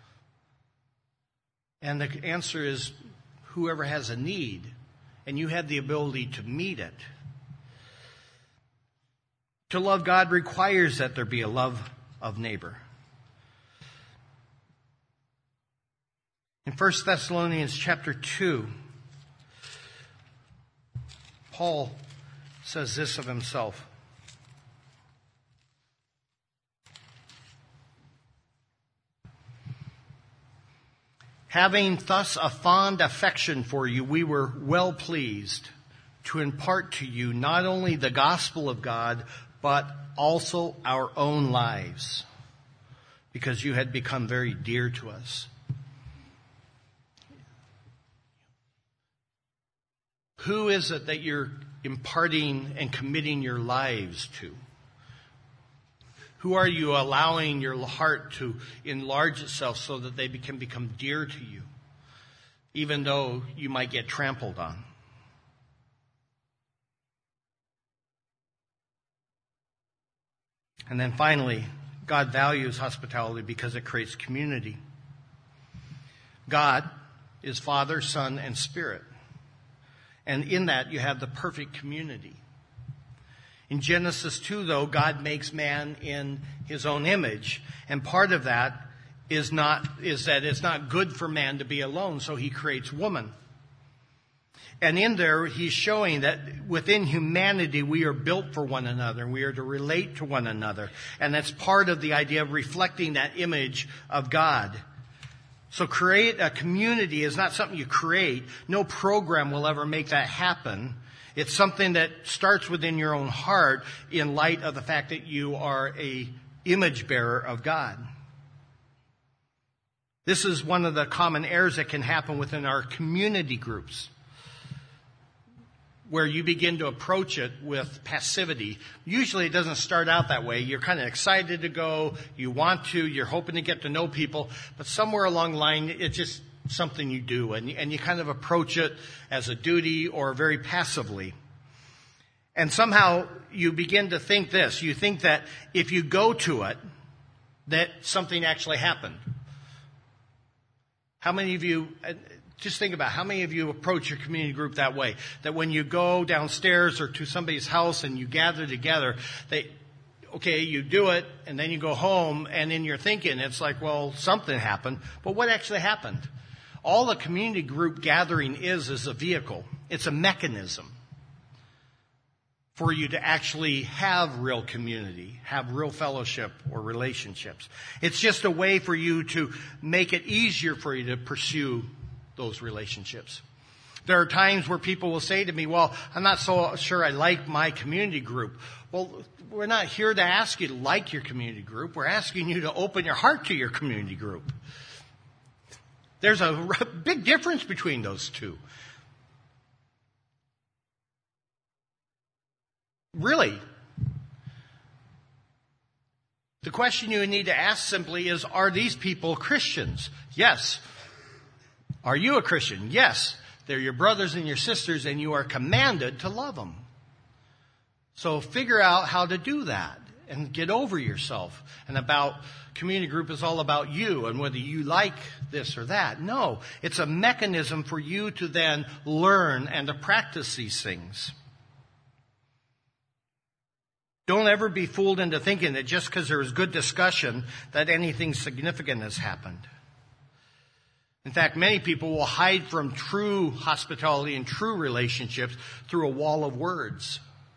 And the answer is whoever has a need, and you have the ability to meet it. To love God requires that there be a love of neighbor. In 1 Thessalonians chapter 2, Paul says this of himself. Having thus a fond affection for you, we were well pleased to impart to you not only the gospel of God, but also our own lives, because you had become very dear to us. Who is it that you're imparting and committing your lives to? Who are you allowing your heart to enlarge itself so that they can become dear to you, even though you might get trampled on? And then finally, God values hospitality because it creates community. God is Father, Son, and Spirit. And in that, you have the perfect community. In Genesis 2, though, God makes man in his own image. And part of that is that it's not good for man to be alone, so he creates woman. And in there, he's showing that within humanity, we are built for one another. We are to relate to one another. And that's part of the idea of reflecting that image of God. So create a community is not something you create. No program will ever make that happen. It's something that starts within your own heart in light of the fact that you are a image bearer of God. This is one of the common errors that can happen within our community groups, where you begin to approach it with passivity. Usually it doesn't start out that way. You're kind of excited to go. You want to. You're hoping to get to know people. But somewhere along the line, it's just something you do. And you kind of approach it as a duty or very passively. And somehow you begin to think this. You think that if you go to it, that something actually happened. How many of you... Just think about how many of you approach your community group that way. That when you go downstairs or to somebody's house and you gather together, you do it and then you go home and in your thinking it's like, well, something happened. But what actually happened? All a community group gathering is a vehicle. It's a mechanism for you to actually have real community, have real fellowship or relationships. It's just a way for you to make it easier for you to pursue those relationships. There are times where people will say to me, well, I'm not so sure I like my community group. Well, we're not here to ask you to like your community group. We're asking you to open your heart to your community group. There's a big difference between those two. Really. The question you need to ask simply is, are these people Christians? Yes. Are you a Christian? Yes. They're your brothers and your sisters, and you are commanded to love them. So figure out how to do that and get over yourself. And community group is all about you and whether you like this or that. No, it's a mechanism for you to then learn and to practice these things. Don't ever be fooled into thinking that just because there is good discussion that anything significant has happened. In fact, many people will hide from true hospitality and true relationships through a wall of words.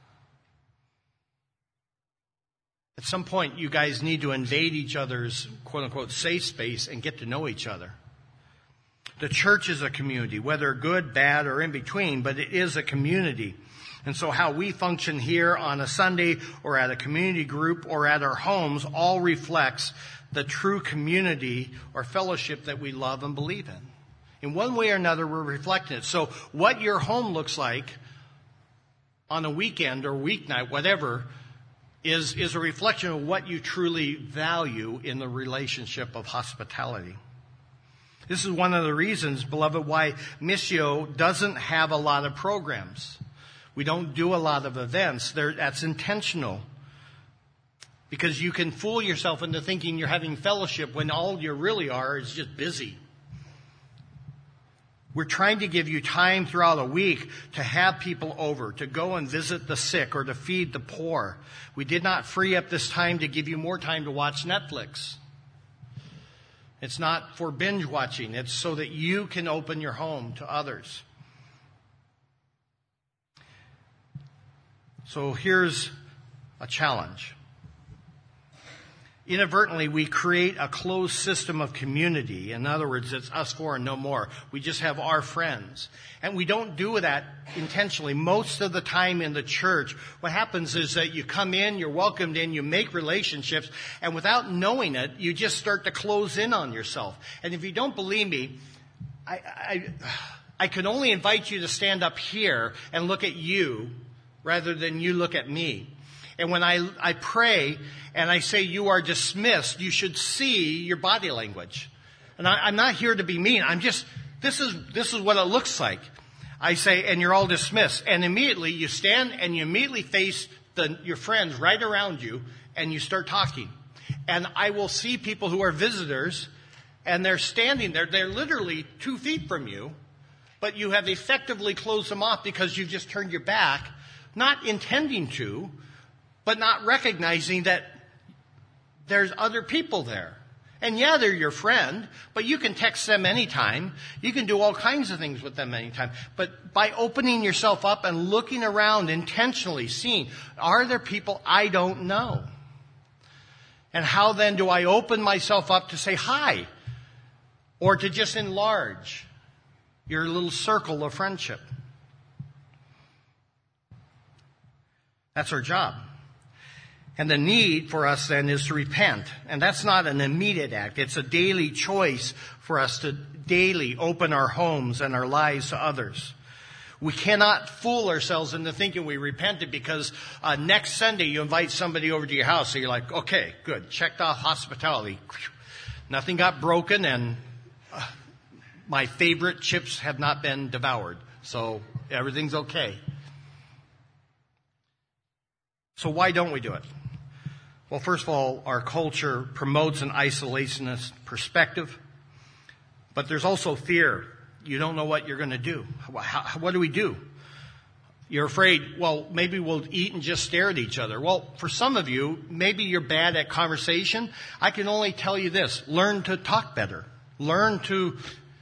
At some point, you guys need to invade each other's quote-unquote safe space and get to know each other. The church is a community, whether good, bad, or in between, but it is a community. And so how we function here on a Sunday or at a community group or at our homes all reflects the true community or fellowship that we love and believe in. In one way or another, we're reflecting it. So what your home looks like on a weekend or weeknight, whatever, is a reflection of what you truly value in the relationship of hospitality. This is one of the reasons, beloved, why Missio doesn't have a lot of programs. We don't do a lot of events. That's intentional. Because you can fool yourself into thinking you're having fellowship when all you really are is just busy. We're trying to give you time throughout a week to have people over, to go and visit the sick or to feed the poor. We did not free up this time to give you more time to watch Netflix. It's not for binge watching. It's so that you can open your home to others. So here's a challenge. Inadvertently, we create a closed system of community. In other words, it's us four and no more. We just have our friends. And we don't do that intentionally. Most of the time in the church, what happens is that you come in, you're welcomed in, you make relationships, and without knowing it, you just start to close in on yourself. And if you don't believe me, I can only invite you to stand up here and look at you rather than you look at me. And when I pray and I say you are dismissed, you should see your body language. And I'm not here to be mean. This is what it looks like. I say, and you're all dismissed. And immediately you stand and you immediately face your friends right around you and you start talking. And I will see people who are visitors, and they're standing there. They're literally 2 feet from you, but you have effectively closed them off because you've just turned your back, not intending to, but not recognizing that there's other people there. And yeah, they're your friend, but you can text them anytime. You can do all kinds of things with them anytime. But by opening yourself up and looking around intentionally, seeing, are there people I don't know? And how then do I open myself up to say hi? Or to just enlarge your little circle of friendship? That's our job. And the need for us then is to repent. And that's not an immediate act. It's a daily choice for us to daily open our homes and our lives to others. We cannot fool ourselves into thinking we repented because next Sunday you invite somebody over to your house. So you're like, okay, good. Checked off hospitality. Nothing got broken, and my favorite chips have not been devoured. So everything's okay. So why don't we do it? Well, first of all, our culture promotes an isolationist perspective, but there's also fear. You don't know what you're going to do. What do we do? You're afraid, well, maybe we'll eat and just stare at each other. Well, for some of you, maybe you're bad at conversation. I can only tell you this. Learn to talk better. Learn to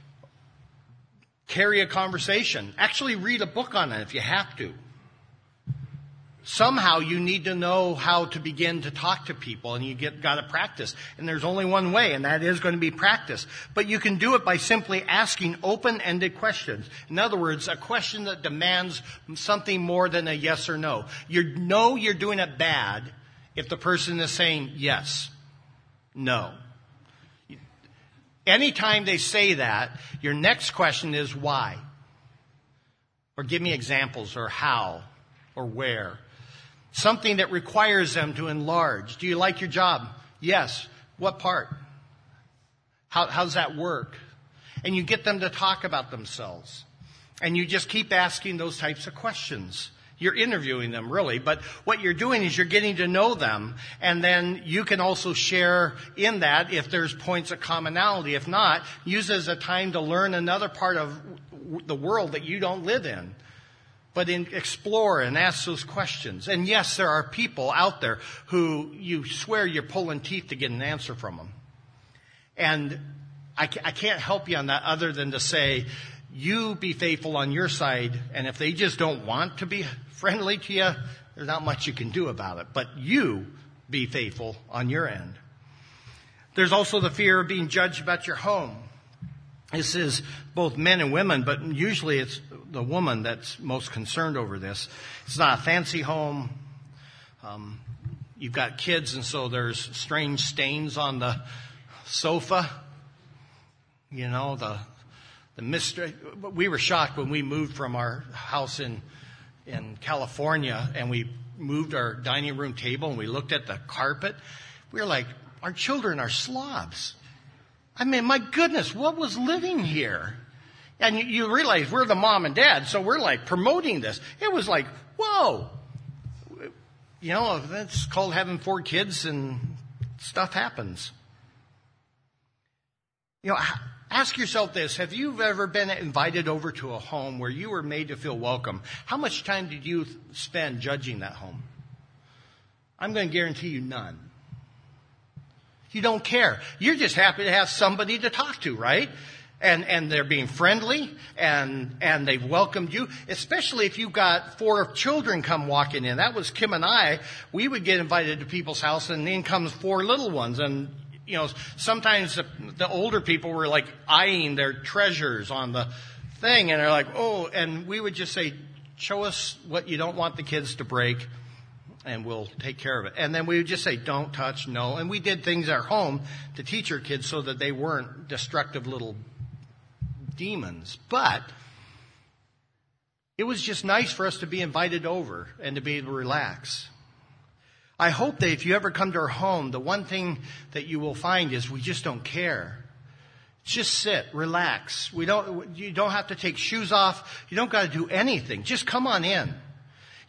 carry a conversation. Actually read a book on it if you have to. Somehow you need to know how to begin to talk to people, and you got to practice. And there's only one way, and that is going to be practice. But you can do it by simply asking open-ended questions. In other words, a question that demands something more than a yes or no. You know you're doing it bad if the person is saying yes, no. Anytime they say that, your next question is why? Or give me examples, or how, or where. Something that requires them to enlarge. Do you like your job? Yes. What part? How does that work? And you get them to talk about themselves. And you just keep asking those types of questions. You're interviewing them, really. But what you're doing is you're getting to know them. And then you can also share in that if there's points of commonality. If not, use it as a time to learn another part of the world that you don't live in. But explore and ask those questions. And yes, there are people out there who you swear you're pulling teeth to get an answer from them. And I can't help you on that other than to say, you be faithful on your side. And if they just don't want to be friendly to you, there's not much you can do about it. But you be faithful on your end. There's also the fear of being judged about your home. This is both men and women, but usually it's the woman that's most concerned over this. It's not a fancy home. You've got kids, and so there's strange stains on the sofa. You know, the mystery. We were shocked when we moved from our house in California, and we moved our dining room table, and we looked at the carpet. We were like, our children are slobs. I mean, my goodness, what was living here? And you realize we're the mom and dad, so we're like promoting this. It was like, whoa. You know, that's called having 4 kids, and stuff happens. You know, ask yourself this. Have you ever been invited over to a home where you were made to feel welcome? How much time did you spend judging that home? I'm going to guarantee you none. You don't care. You're just happy to have somebody to talk to, right? And they're being friendly, and they've welcomed you, especially if you've got 4 children come walking in. That was Kim and I. We would get invited to people's house, and in comes 4 little ones. And, you know, sometimes the older people were like eyeing their treasures on the thing, and they're like, oh, and we would just say, show us what you don't want the kids to break, and we'll take care of it. And then we would just say, don't touch, no. And we did things at home to teach our kids so that they weren't destructive little demons. But it was just nice for us to be invited over and to be able to relax. I hope that if you ever come to our home, the one thing that you will find is we just don't care. Just sit, relax. You don't have to take shoes off. You don't got to do anything. Just come on in.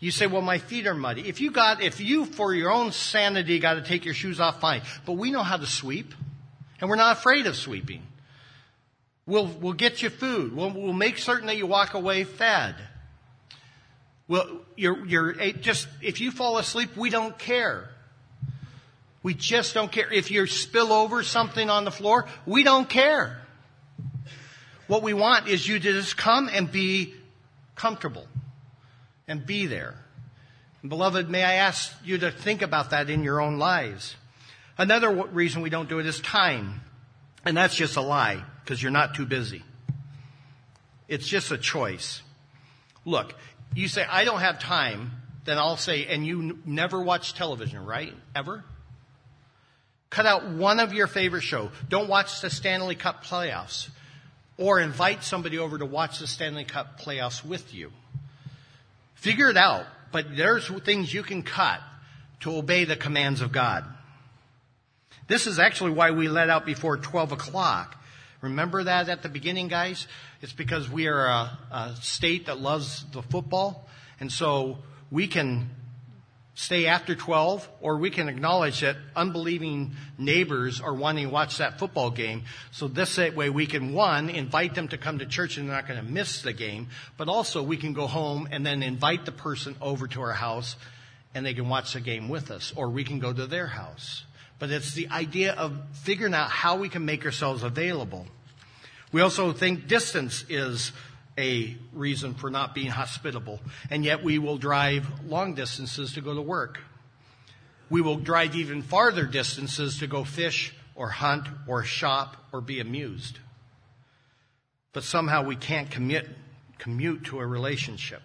You say, well, my feet are muddy. If you for your own sanity got to take your shoes off, fine. But we know how to sweep, and we're not afraid of sweeping. We'll get you food. We'll make certain that you walk away fed. Well, if you fall asleep, we don't care. We just don't care. If you spill over something on the floor, we don't care. What we want is you to just come and be comfortable and be there. And beloved, may I ask you to think about that in your own lives. Another reason we don't do it is time. And that's just a lie, because you're not too busy. It's just a choice. Look, you say, I don't have time, then I'll say, and you never watch television, right? Ever? Cut out one of your favorite shows. Don't watch the Stanley Cup playoffs. Or invite somebody over to watch the Stanley Cup playoffs with you. Figure it out, but there's things you can cut to obey the commands of God. This is actually why we let out before 12 o'clock. Remember that at the beginning, guys? It's because we are a state that loves the football, and so we can stay after 12, or we can acknowledge that unbelieving neighbors are wanting to watch that football game. So this way we can, one, invite them to come to church and they're not going to miss the game, but also we can go home and then invite the person over to our house and they can watch the game with us, or we can go to their house. But it's the idea of figuring out how we can make ourselves available. We also think distance is a reason for not being hospitable, and yet we will drive long distances to go to work. We will drive even farther distances to go fish or hunt or shop or be amused. But somehow we can't commute to a relationship.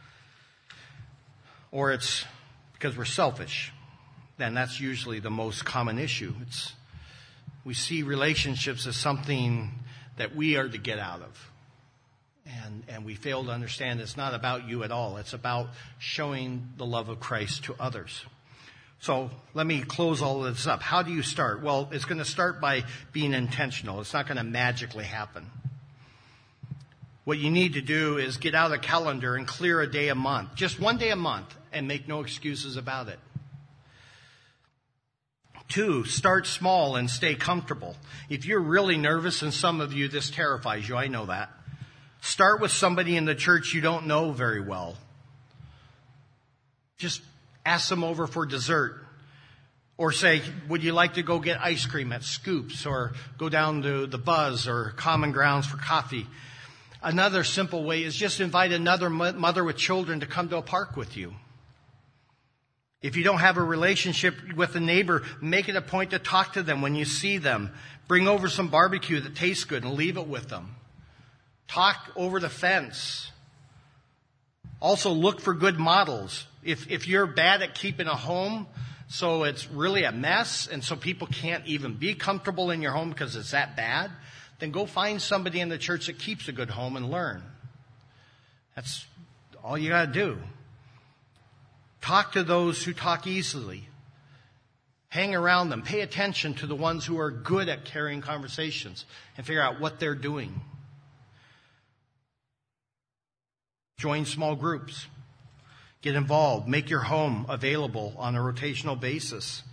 Or it's because we're selfish. And that's usually the most common issue. We see relationships as something that we are to get out of. And we fail to understand it's not about you at all. It's about showing the love of Christ to others. So let me close all of this up. How do you start? Well, it's going to start by being intentional. It's not going to magically happen. What you need to do is get out a calendar and clear a day a month. Just one day a month, and make no excuses about it. 2, start small and stay comfortable. If you're really nervous, and some of you, this terrifies you, I know that. Start with somebody in the church you don't know very well. Just ask them over for dessert. Or say, would you like to go get ice cream at Scoops, or go down to the Buzz or Common Grounds for coffee? Another simple way is just invite another mother with children to come to a park with you. If you don't have a relationship with a neighbor, make it a point to talk to them when you see them. Bring over some barbecue that tastes good and leave it with them. Talk over the fence. Also look for good models. If you're bad at keeping a home, so it's really a mess, and so people can't even be comfortable in your home because it's that bad, then go find somebody in the church that keeps a good home and learn. That's all you got to do. Talk to those who talk easily. Hang around them. Pay attention to the ones who are good at carrying conversations and figure out what they're doing. Join small groups. Get involved. Make your home available on a rotational basis.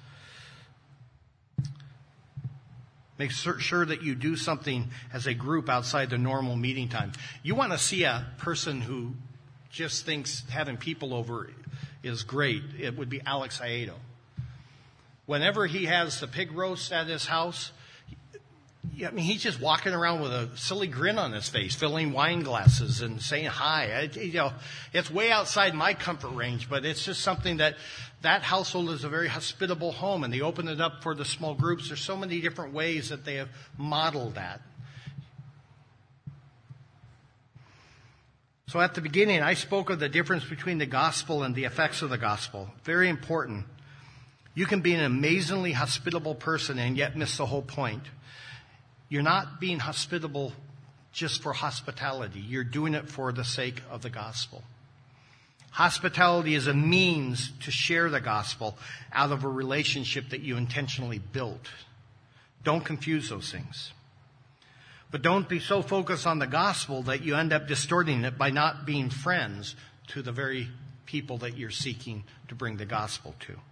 Make sure that you do something as a group outside the normal meeting time. You want to see a person who just thinks having people over is great. It would be Alex Aedo. Whenever he has the pig roast at his house, he's just walking around with a silly grin on his face, filling wine glasses and saying hi. It's way outside my comfort range, but it's just something that household is a very hospitable home, and they open it up for the small groups. There's so many different ways that they have modeled that. So at the beginning, I spoke of the difference between the gospel and the effects of the gospel. Very important. You can be an amazingly hospitable person and yet miss the whole point. You're not being hospitable just for hospitality. You're doing it for the sake of the gospel. Hospitality is a means to share the gospel out of a relationship that you intentionally built. Don't confuse those things. But don't be so focused on the gospel that you end up distorting it by not being friends to the very people that you're seeking to bring the gospel to.